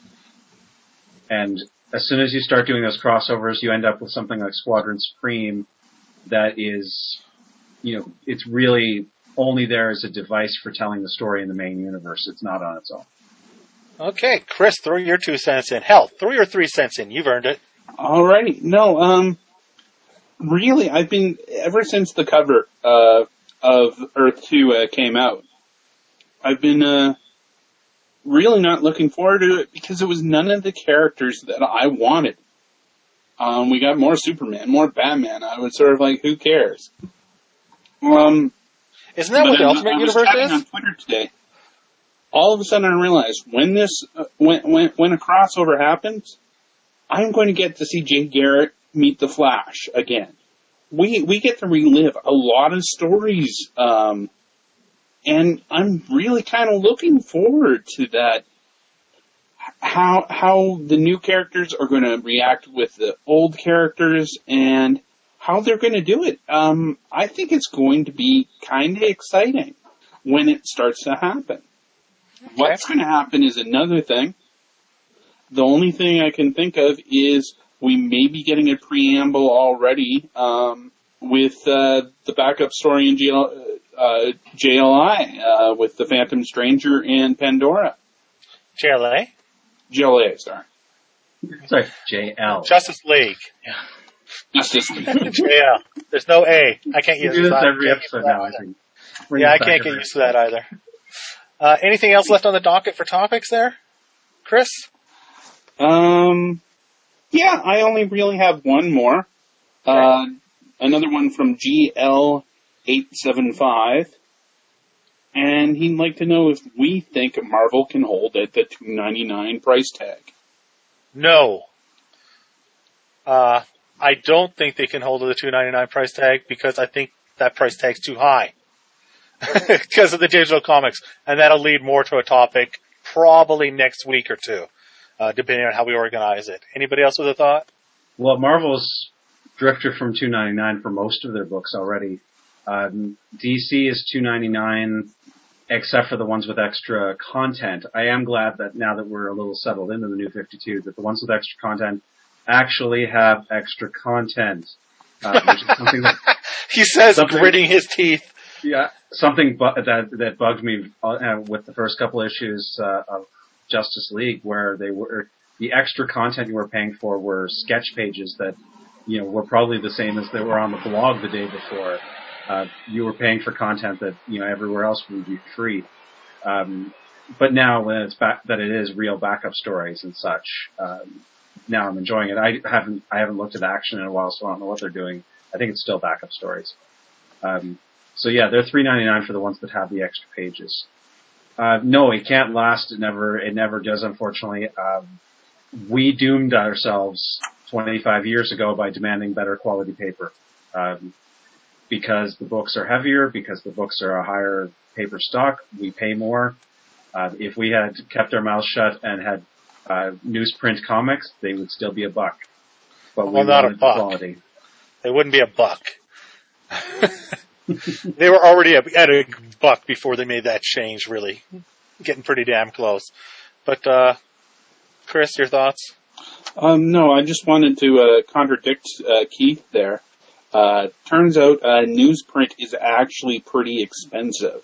[SPEAKER 3] And as soon as you start doing those crossovers, you end up with something like Squadron Supreme that is, it's really only there as a device for telling the story in the main universe. It's not on its own.
[SPEAKER 1] Okay, Chris, throw your 2 cents in. Hell, throw your 3 cents in. You've earned it.
[SPEAKER 4] Alrighty. No, really, I've been, ever since the cover of Earth 2 came out, I've been really not looking forward to it because it was none of the characters that I wanted. We got more Superman, more Batman. I was sort of like, who cares?
[SPEAKER 1] Isn't that what the Ultimate Universe
[SPEAKER 4] I was chatting
[SPEAKER 1] is?
[SPEAKER 4] on Twitter today. All of a sudden, I realized when this when a crossover happens, I'm going to get to see Jay Garrick meet the Flash again. We get to relive a lot of stories, and I'm really kind of looking forward to that. How the new characters are going to react with the old characters and how they're going to do it. I think it's going to be kind of exciting when it starts to happen. Okay. What's going to happen is another thing. The only thing I can think of is we may be getting a preamble already with the backup story in JLI with the Phantom Stranger and Pandora.
[SPEAKER 1] JLA?
[SPEAKER 4] JLA, sorry.
[SPEAKER 3] Sorry, JL.
[SPEAKER 1] Justice League.
[SPEAKER 4] Yeah. Justice League.
[SPEAKER 1] JL. There's no A. I can't use
[SPEAKER 3] do this
[SPEAKER 1] that.
[SPEAKER 3] every episode now, I think.
[SPEAKER 1] Yeah, I can't get used to that either. Anything else left on the docket for topics there? Chris?
[SPEAKER 4] Yeah, I only really have one more. Okay. Another one from GL875. And he'd like to know if we think Marvel can hold at the $2.99 price tag.
[SPEAKER 1] No. I don't think they can hold at the $2.99 price tag because I think that price tag's too high. Because of the digital comics. And that'll lead more to a topic probably next week or two, depending on how we organize it. Anybody else with a thought?
[SPEAKER 3] Well, Marvel's drifted from $2.99 for most of their books already. DC is $2.99, except for the ones with extra content. I am glad that now that we're a little settled into the New 52, that the ones with extra content actually have extra content, which is something that
[SPEAKER 1] he says, gritting his teeth.
[SPEAKER 3] Yeah, something that bugged me with the first couple issues of Justice League, where they were the extra content you were paying for were sketch pages that were probably the same as they were on the blog the day before. You were paying for content that everywhere else would be free. But now when it's that it is real backup stories and such, now I'm enjoying it. I haven't looked at action in a while, so I don't know what they're doing. I think it's still backup stories. So yeah, they're $3.99 for the ones that have the extra pages. No, it can't last. It never does, unfortunately. We doomed ourselves 25 years ago by demanding better quality paper. Because the books are heavier, because the books are a higher paper stock, we pay more. If we had kept our mouths shut and had newsprint comics, they would still be $1. But we
[SPEAKER 1] not
[SPEAKER 3] wanted
[SPEAKER 1] a buck.
[SPEAKER 3] Quality.
[SPEAKER 1] They wouldn't be $1. They were already at $1 before they made that change, really. Getting pretty damn close. But, Chris, your thoughts?
[SPEAKER 4] No, I just wanted to contradict Keith there. Turns out newsprint is actually pretty expensive,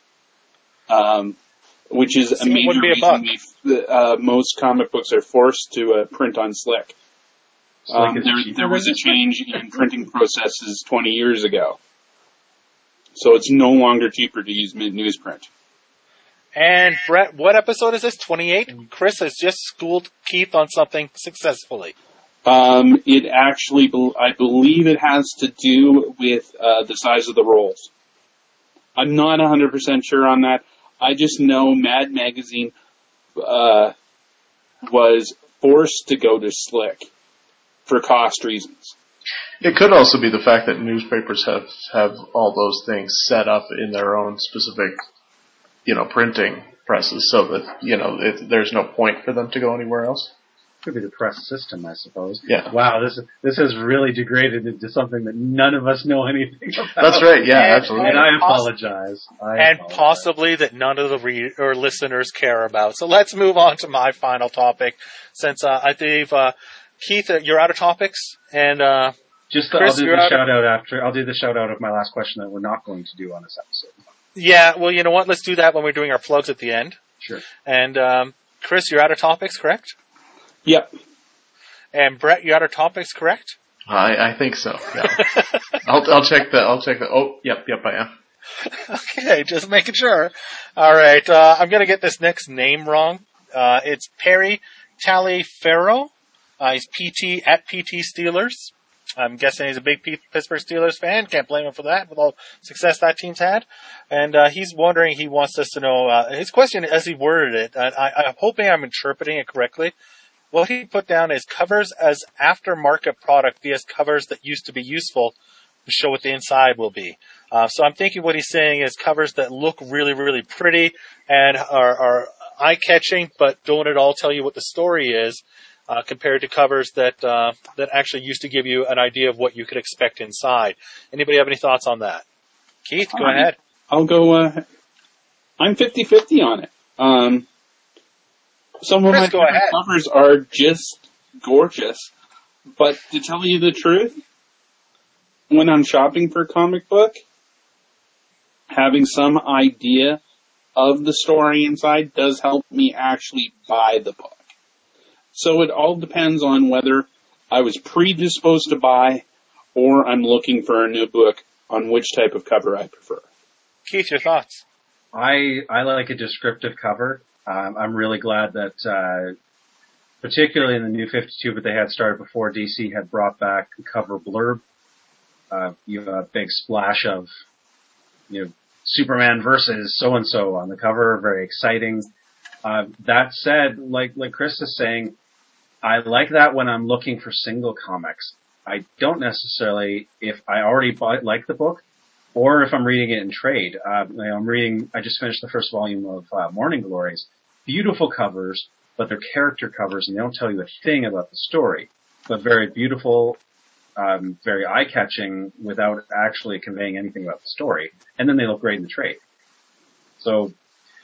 [SPEAKER 4] which is a major reason most comic books are forced to print on Slick. There was a change in printing processes 20 years ago. So it's no longer cheaper to use newsprint.
[SPEAKER 1] And Brett, what episode is this? 28? Chris has just schooled Keith on something successfully.
[SPEAKER 4] It actually, I believe it has to do with the size of the rolls. I'm not 100% sure on that. I just know Mad Magazine was forced to go to Slick for cost reasons.
[SPEAKER 2] It could also be the fact that newspapers have all those things set up in their own specific, printing presses, so that there's no point for them to go anywhere else.
[SPEAKER 3] Could be the press system, I suppose.
[SPEAKER 2] Yeah.
[SPEAKER 3] Wow, this has really degraded into something that none of us know anything about.
[SPEAKER 2] That's right. Yeah, absolutely.
[SPEAKER 3] And I apologize.
[SPEAKER 1] Possibly that none of the listeners care about. So let's move on to my final topic, since I think Keith, you're out of topics, and
[SPEAKER 3] Chris, I'll do the shout out of my last question that we're not going to do on this episode.
[SPEAKER 1] Yeah, well, you know what? Let's do that when we're doing our plugs at the end.
[SPEAKER 3] Sure.
[SPEAKER 1] And Chris, you're out of topics, correct?
[SPEAKER 4] Yep.
[SPEAKER 1] And Brett, you're out of topics, correct?
[SPEAKER 2] I think so. Yeah. I'll check the. Oh, yep, I am.
[SPEAKER 1] Okay, just making sure. All right, I'm gonna get this next name wrong. It's Perry Taliaferro. He's PT at PT Steelers. I'm guessing he's a big Pittsburgh Steelers fan. Can't blame him for that with all the success that team's had. And he's wondering, he wants us to know, his question as he worded it, I'm hoping I'm interpreting it correctly. What he put down is covers as aftermarket product vs. covers that used to be useful to show what the inside will be. So I'm thinking what he's saying is covers that look really, really pretty and are eye-catching, but don't at all tell you what the story is, compared to covers that actually used to give you an idea of what you could expect inside. Anybody have any thoughts on that? Keith, go ahead.
[SPEAKER 4] I'll go, I'm 50-50 on it. Some of my favorite covers are just gorgeous, but to tell you the truth, when I'm shopping for a comic book, having some idea of the story inside does help me actually buy the book. So it all depends on whether I was predisposed to buy or I'm looking for a new book on which type of cover I prefer.
[SPEAKER 1] Keith, your thoughts?
[SPEAKER 3] I like a descriptive cover. I'm really glad that, particularly in the New 52, but they had started before DC had brought back a cover blurb. You have a big splash of, Superman versus so-and-so on the cover, very exciting. That said, like Chris is saying, I like that when I'm looking for single comics. I don't necessarily, if I already like the book, or if I'm reading it in trade. I just finished the first volume of Morning Glories. Beautiful covers, but they're character covers and they don't tell you a thing about the story. But very beautiful, very eye-catching without actually conveying anything about the story. And then they look great in the trade. So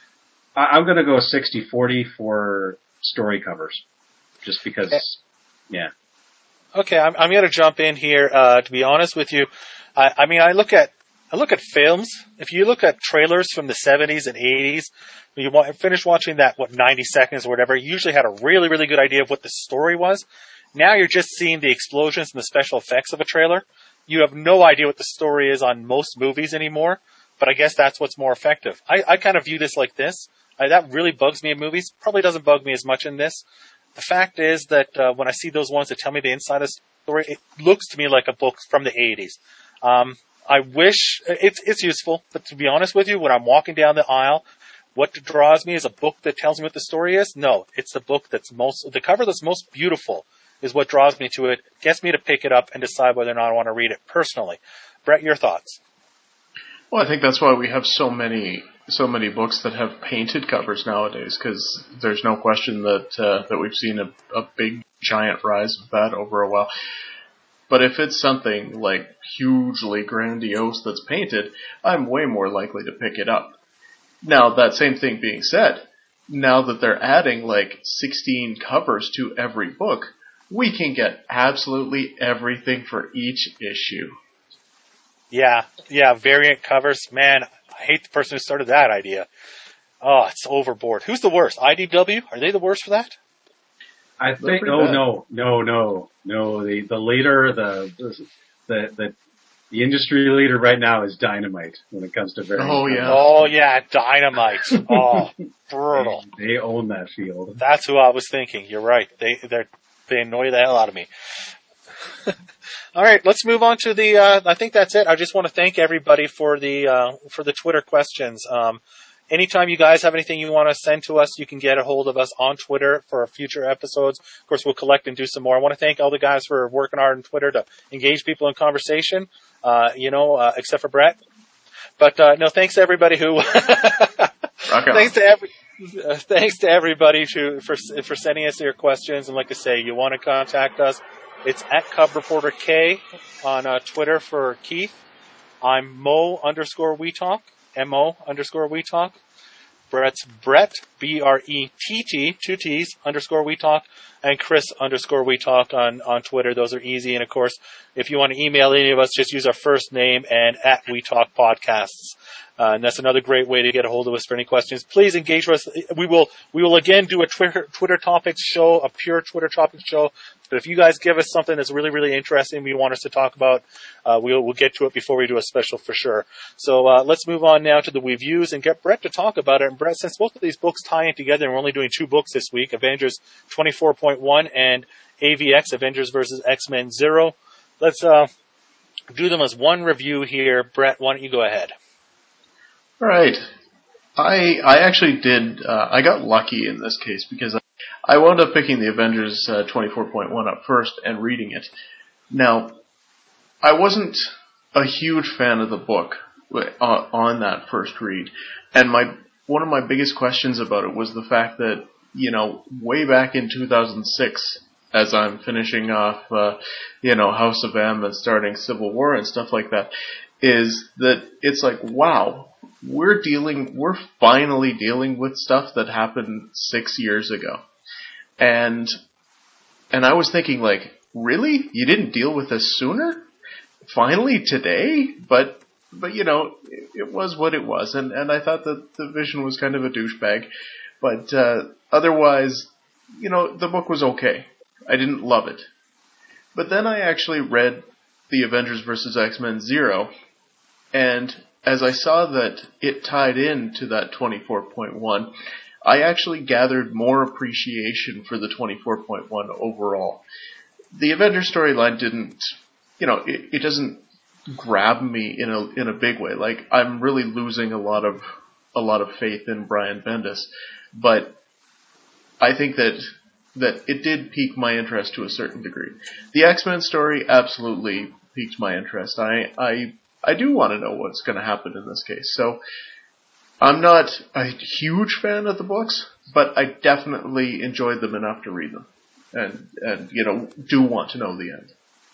[SPEAKER 3] I'm going to go 60-40 for story covers. Just because, yeah.
[SPEAKER 1] Okay, I'm going to jump in here. To be honest with you, I look at films. If you look at trailers from the 70s and 80s, you finish watching that, 90 seconds or whatever, you usually had a really, really good idea of what the story was. Now you're just seeing the explosions and the special effects of a trailer. You have no idea what the story is on most movies anymore, but I guess that's what's more effective. I kind of view this like this. That really bugs me in movies. Probably doesn't bug me as much in this. The fact is that when I see those ones that tell me the inside of the story, it looks to me like a book from the 80s. I wish it's useful, but to be honest with you, when I'm walking down the aisle, what draws me is a book that tells me what the story is. No, it's the book the cover that's most beautiful is what draws me to it, gets me to pick it up and decide whether or not I want to read it personally. Brett, your thoughts?
[SPEAKER 2] Well, I think that's why we have so many books that have painted covers nowadays, because there's no question that we've seen a big giant rise of that over a while. But if it's something like hugely grandiose that's painted, I'm way more likely to pick it up. Now, that same thing being said, now that they're adding like 16 covers to every book, we can get absolutely everything for each issue.
[SPEAKER 1] Yeah, variant covers. Man, I hate the person who started that idea. Oh, it's overboard. Who's the worst? IDW? Are they the worst for that?
[SPEAKER 3] I think. No. The leader, the industry leader right now is Dynamite when it comes to variant.
[SPEAKER 1] Oh yeah, Dynamite. Oh, brutal.
[SPEAKER 3] They own that field.
[SPEAKER 1] That's who I was thinking. You're right. They annoy the hell out of me. All right, let's move on to I think that's it. I just want to thank everybody for the Twitter questions. Anytime you guys have anything you want to send to us, you can get a hold of us on Twitter for future episodes. Of course, we'll collect and do some more. I want to thank all the guys for working hard on Twitter to engage people in conversation, except for Brett. But, no, thanks to everybody who, thanks to everybody for sending us your questions. And like I say, you want to contact us, it's at Cub Reporter K on Twitter for Keith. I'm Mo_WeTalk. MO_WeTalk. Brett's Brett, BRETT, 2 T's, _WeTalk, and Chris_WeTalk on Twitter. Those are easy. And of course, if you want to email any of us, just use our first name and at WeTalk Podcasts. And that's another great way to get a hold of us for any questions. Please engage with us. We will again do a Twitter topics show, a pure Twitter topics show. But if you guys give us something that's really, really interesting you want us to talk about, we'll get to it before we do a special for sure. So let's move on now to the reviews and get Brett to talk about it. And Brett, since both of these books tie in together, and we're only doing 2 books this week, Avengers 24.1 and AVX, Avengers vs. X-Men 0, let's do them as one review here. Brett, why don't you go ahead?
[SPEAKER 2] All right. I actually did. I got lucky in this case because I wound up picking the Avengers 24.1 up first and reading it. Now, I wasn't a huge fan of the book on that first read, and one of my biggest questions about it was the fact that, way back in 2006, as I'm finishing off, House of M and starting Civil War and stuff like that, is that it's like, wow, we're finally dealing with stuff that happened 6 years ago. And I was thinking, like, really? You didn't deal with this sooner? Finally today? But it was what it was. And I thought that the Vision was kind of a douchebag. But otherwise, the book was okay. I didn't love it. But then I actually read the Avengers vs. X-Men 0, and as I saw that it tied into that 24.1, I actually gathered more appreciation for the 24.1 overall. The Avengers storyline didn't, it doesn't grab me in a big way. Like, I'm really losing a lot of faith in Brian Bendis, but I think that it did pique my interest to a certain degree. The X-Men story absolutely piqued my interest. I do want to know what's going to happen in this case. So I'm not a huge fan of the books, but I definitely enjoyed them enough to read them, and do want to know the end.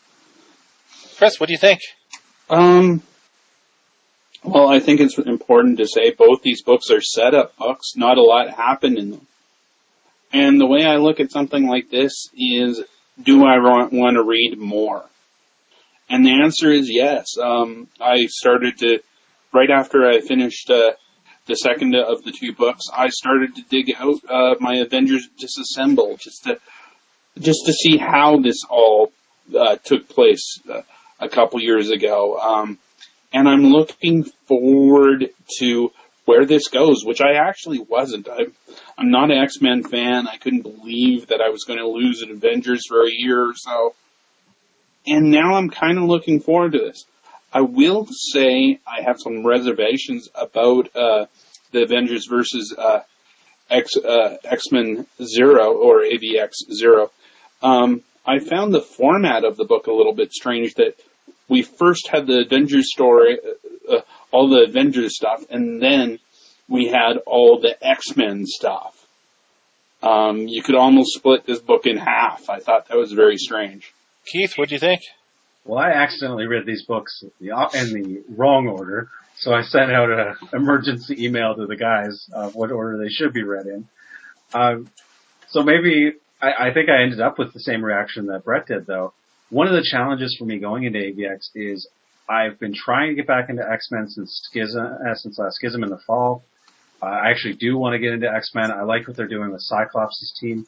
[SPEAKER 1] Chris, what do you think?
[SPEAKER 4] Well, I think it's important to say both these books are setup books. Not a lot happened in them. And the way I look at something like this is, do I want to read more? And the answer is yes. I started to, right after I finished the second of the two books, I started to dig out my Avengers Disassemble just to see how this all took place a couple years ago. And I'm looking forward to where this goes, which I actually wasn't. I'm not an X-Men fan. I couldn't believe that I was going to lose an Avengers for a year or so. And now I'm kind of looking forward to this. I will say I have some reservations about the Avengers versus X-Men Zero, or AVX Zero. I found the format of the book a little bit strange, that we first had the Avengers story, all the Avengers stuff, and then we had all the X-Men stuff. You could almost split this book in half. I thought that was very strange.
[SPEAKER 1] Keith, what do you think?
[SPEAKER 3] Well, I accidentally read these books in the wrong order, so I sent out an emergency email to the guys of what order they should be read in. So maybe, I think I ended up with the same reaction that Brett did, though. One of the challenges for me going into AVX is I've been trying to get back into X-Men since Schism in the fall. I actually do want to get into X-Men. I like what they're doing with Cyclops' team.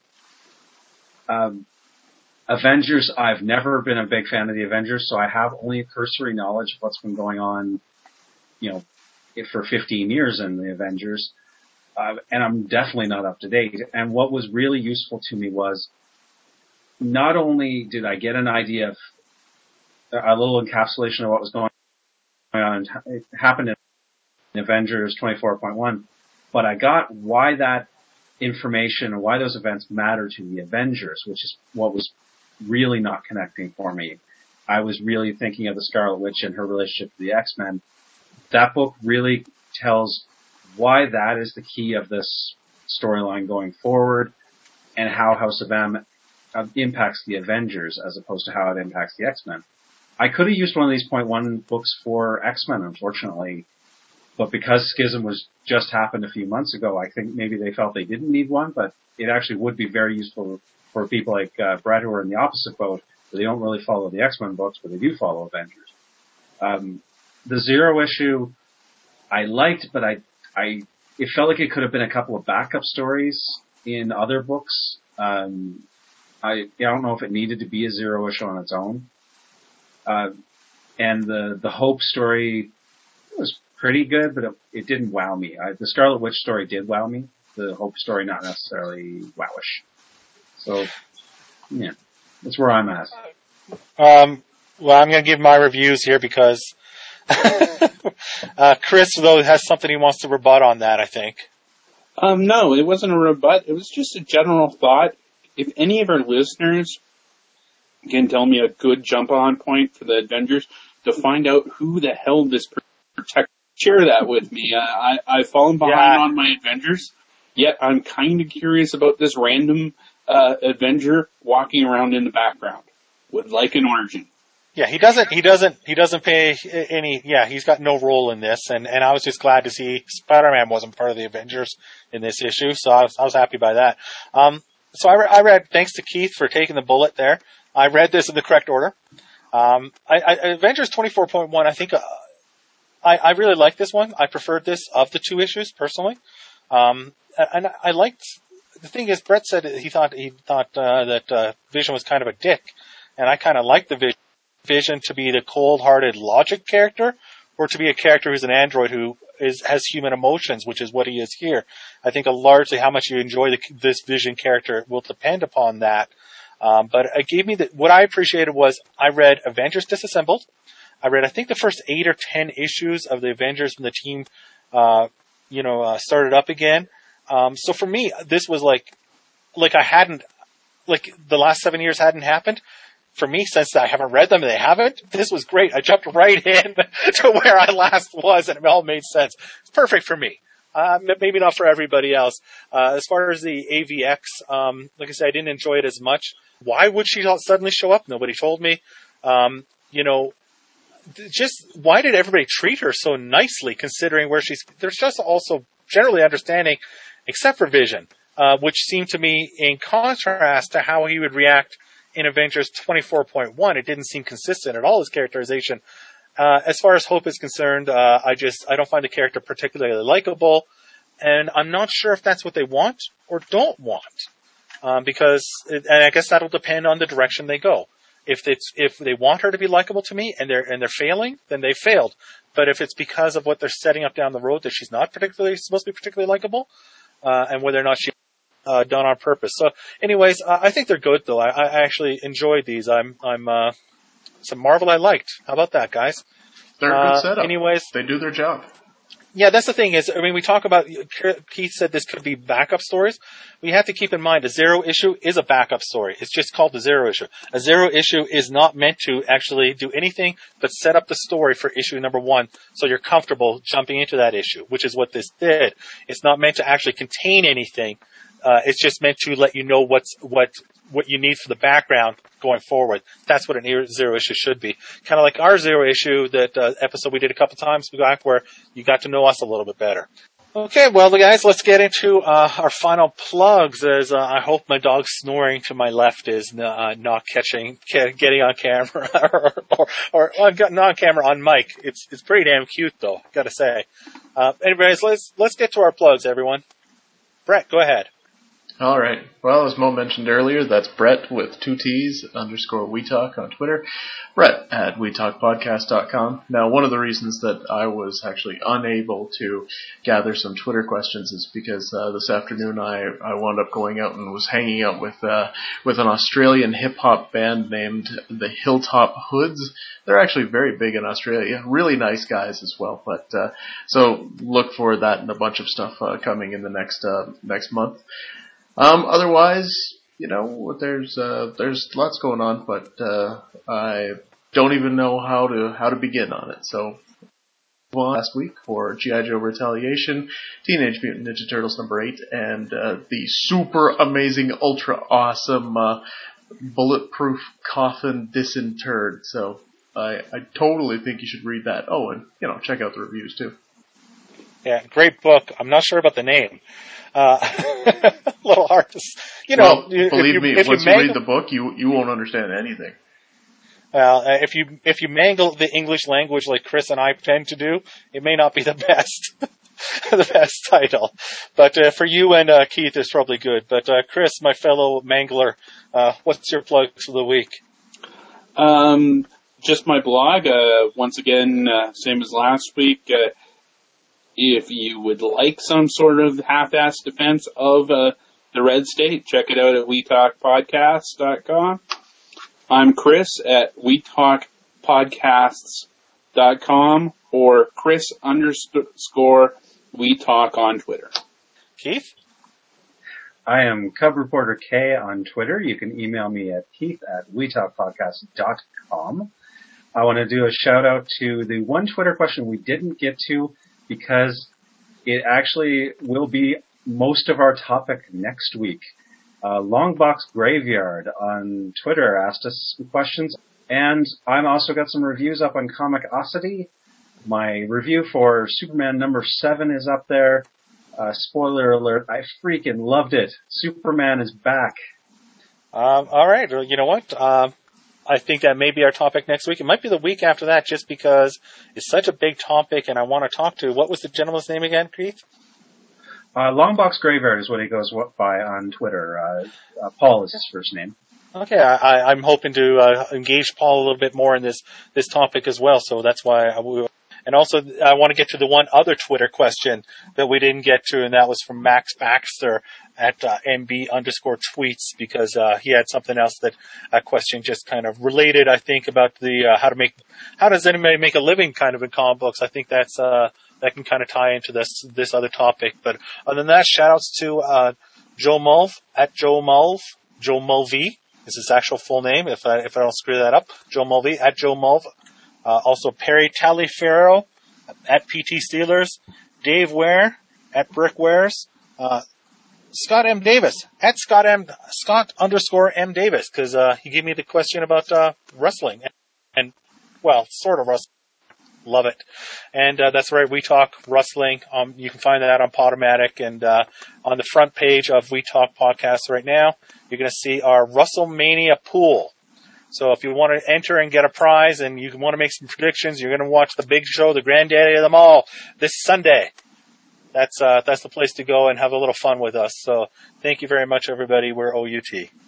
[SPEAKER 3] Avengers, I've never been a big fan of the Avengers, so I have only a cursory knowledge of what's been going on, for 15 years in the Avengers. And I'm definitely not up to date. And what was really useful to me was, not only did I get an idea of a little encapsulation of what was going on, it happened in Avengers 24.1, but I got why that information and why those events matter to the Avengers, which is what was really not connecting for me. I was really thinking of the Scarlet Witch and her relationship to the X-Men. That book really tells why that is the key of this storyline going forward, and how House of M impacts the Avengers as opposed to how it impacts the X-Men. I could have used one of these .1 books for X-Men, unfortunately, but because Schism was just happened a few months ago, I think maybe they felt they didn't need one, but it actually would be very useful for people like Brett, who are in the opposite boat, where they don't really follow the X-Men books, but they do follow Avengers. The Zero issue I liked, but it felt like it could have been a couple of backup stories in other books. I don't know if it needed to be a Zero issue on its own. And the Hope story was pretty good, but it didn't wow me. The Scarlet Witch story did wow me. The Hope story not necessarily wowish. So, yeah, that's where I'm at.
[SPEAKER 1] Well, I'm going to give my reviews here because Chris, though, has something he wants to rebut on that, I think.
[SPEAKER 4] No, it wasn't a rebut. It was just a general thought. If any of our listeners can tell me a good jump-on point for the Avengers to find out who the hell this protector, share that with me. I've fallen behind on my Avengers, yet I'm kind of curious about this random Avenger walking around in the background with like an origin.
[SPEAKER 1] Yeah, he doesn't pay any, he's got no role in this, and I was just glad to see Spider-Man wasn't part of the Avengers in this issue, so I was happy by that. So I read, thanks to Keith for taking the bullet there, I read this in the correct order. Avengers 24.1, I think, I really like this one. I preferred this of the two issues, personally. And I liked, the thing is, Brett said he thought that Vision was kind of a dick, and I kind of liked the Vision to be the cold-hearted logic character, or to be a character who's an android who has human emotions, which is what he is here. I think largely how much you enjoy this Vision character will depend upon that. But it gave me what I appreciated was I read Avengers Disassembled. I read, I think, the first 8 or 10 issues of the Avengers when the team, started up again. So for me, this was like the last 7 years hadn't happened. For me, since I haven't read them and they haven't, this was great. I jumped right in to where I last was, and it all made sense. It's perfect for me. Maybe not for everybody else. As far as the AVX, like I said, I didn't enjoy it as much. Why would she suddenly show up? Nobody told me. Just why did everybody treat her so nicely, considering where there's just also generally understanding, except for Vision, which seemed to me in contrast to how he would react in Avengers 24.1, it didn't seem consistent at all, his characterization. As far as Hope is concerned, I don't find the character particularly likable, and I'm not sure if that's what they want or don't want, and I guess that'll depend on the direction they go. If they want her to be likable to me and they're failing, then they failed. But if it's because of what they're setting up down the road that she's not supposed to be particularly likable, and whether or not she's done on purpose. So, anyways, I think they're good though. I actually enjoyed these. It's a Marvel I liked. How about that, guys?
[SPEAKER 2] They're a good setup.
[SPEAKER 1] Anyways,
[SPEAKER 2] they do their job.
[SPEAKER 1] Yeah, that's the thing is, we talk about, Keith said this could be backup stories. We have to keep in mind a Zero issue is a backup story. It's just called the Zero issue. A Zero issue is not meant to actually do anything but set up the story for issue number 1 so you're comfortable jumping into that issue, which is what this did. It's not meant to actually contain anything. It's just meant to let you know what you need for the background going forward. That's what a Zero issue should be. Kind of like our Zero issue, that episode we did a couple times back where you got to know us a little bit better. Okay, well, guys, let's get into our final plugs. As I hope my dog snoring to my left is not getting on camera or not on camera, on mic. It's pretty damn cute, though, gotta say. Anyways, let's get to our plugs, everyone. Brett, go ahead.
[SPEAKER 2] All right. Well, as Mo mentioned earlier, that's Brett with 2 T's _WeTalk on Twitter. Brett at WeTalkPodcast.com. Now, one of the reasons that I was actually unable to gather some Twitter questions is because this afternoon I wound up going out and was hanging out with an Australian hip hop band named the Hilltop Hoods. They're actually very big in Australia. Really nice guys as well. But so look for that and a bunch of stuff coming in the next month. Otherwise, there's lots going on, but I don't even know how to begin on it. So, last week for G.I. Joe Retaliation, Teenage Mutant Ninja Turtles number 8, and the super amazing, ultra awesome Bulletproof Coffin Disinterred. So, I totally think you should read that. Oh, and check out the reviews too.
[SPEAKER 1] Yeah, great book. I'm not sure about the name. A little hard to,
[SPEAKER 2] well, believe me, once you read the book, you won't understand anything.
[SPEAKER 1] Well, if you mangle the English language like Chris and I tend to do, it may not be the best, the best title. But for you and Keith, it's probably good. But Chris, my fellow mangler, what's your plugs for the week?
[SPEAKER 4] Just my blog. Once again, same as last week. If you would like some sort of half-assed defense of the Red State, check it out at WeTalkPodcast.com. I'm Chris at WeTalk WeTalkPodcasts.com or Chris_WeTalk on Twitter.
[SPEAKER 1] Keith?
[SPEAKER 3] I am Cub Reporter K on Twitter. You can email me at keith@wetalkpodcast.com. I want to do a shout out to the one Twitter question we didn't get to because it actually will be most of our topic next week. Longbox Graveyard on Twitter asked us some questions, and I've also got some reviews up on Comicosity. My review for Superman number 7 is up there. Spoiler alert, I freaking loved it. Superman is back.
[SPEAKER 1] All right. Well, you know what? I think that may be our topic next week. It might be the week after that just because it's such a big topic and I want to talk to. What was the gentleman's name again, Keith?
[SPEAKER 3] Longbox Graveyard is what he goes by on Twitter. Paul is his first name.
[SPEAKER 1] Okay. I'm hoping to engage Paul a little bit more in this topic as well. So that's why and also, I want to get to the one other Twitter question that we didn't get to, and that was from Max Baxter at MB_tweets, because he had something else that question just kind of related, I think, about the how does anybody make a living kind of in comic books. I think that's that can kind of tie into this other topic. But other than that, shout outs to Joe Mulv at Joe Mulvey is his actual full name, if I don't screw that up. Joe Mulvey at Joe Mulv. Also Perry Taliaferro at PT Steelers, Dave Ware at Brick Wares, Scott M. Davis at Scott _M. Davis, because he gave me the question about wrestling and well, sort of wrestling. Love it. And that's right, We Talk Wrestling. You can find that on Podomatic, and on the front page of We Talk Podcast right now, you're going to see our WrestleMania pool. So if you want to enter and get a prize and you want to make some predictions, you're going to watch the big show, the granddaddy of them all, this Sunday. That's the place to go and have a little fun with us. So thank you very much, everybody. We're OUT.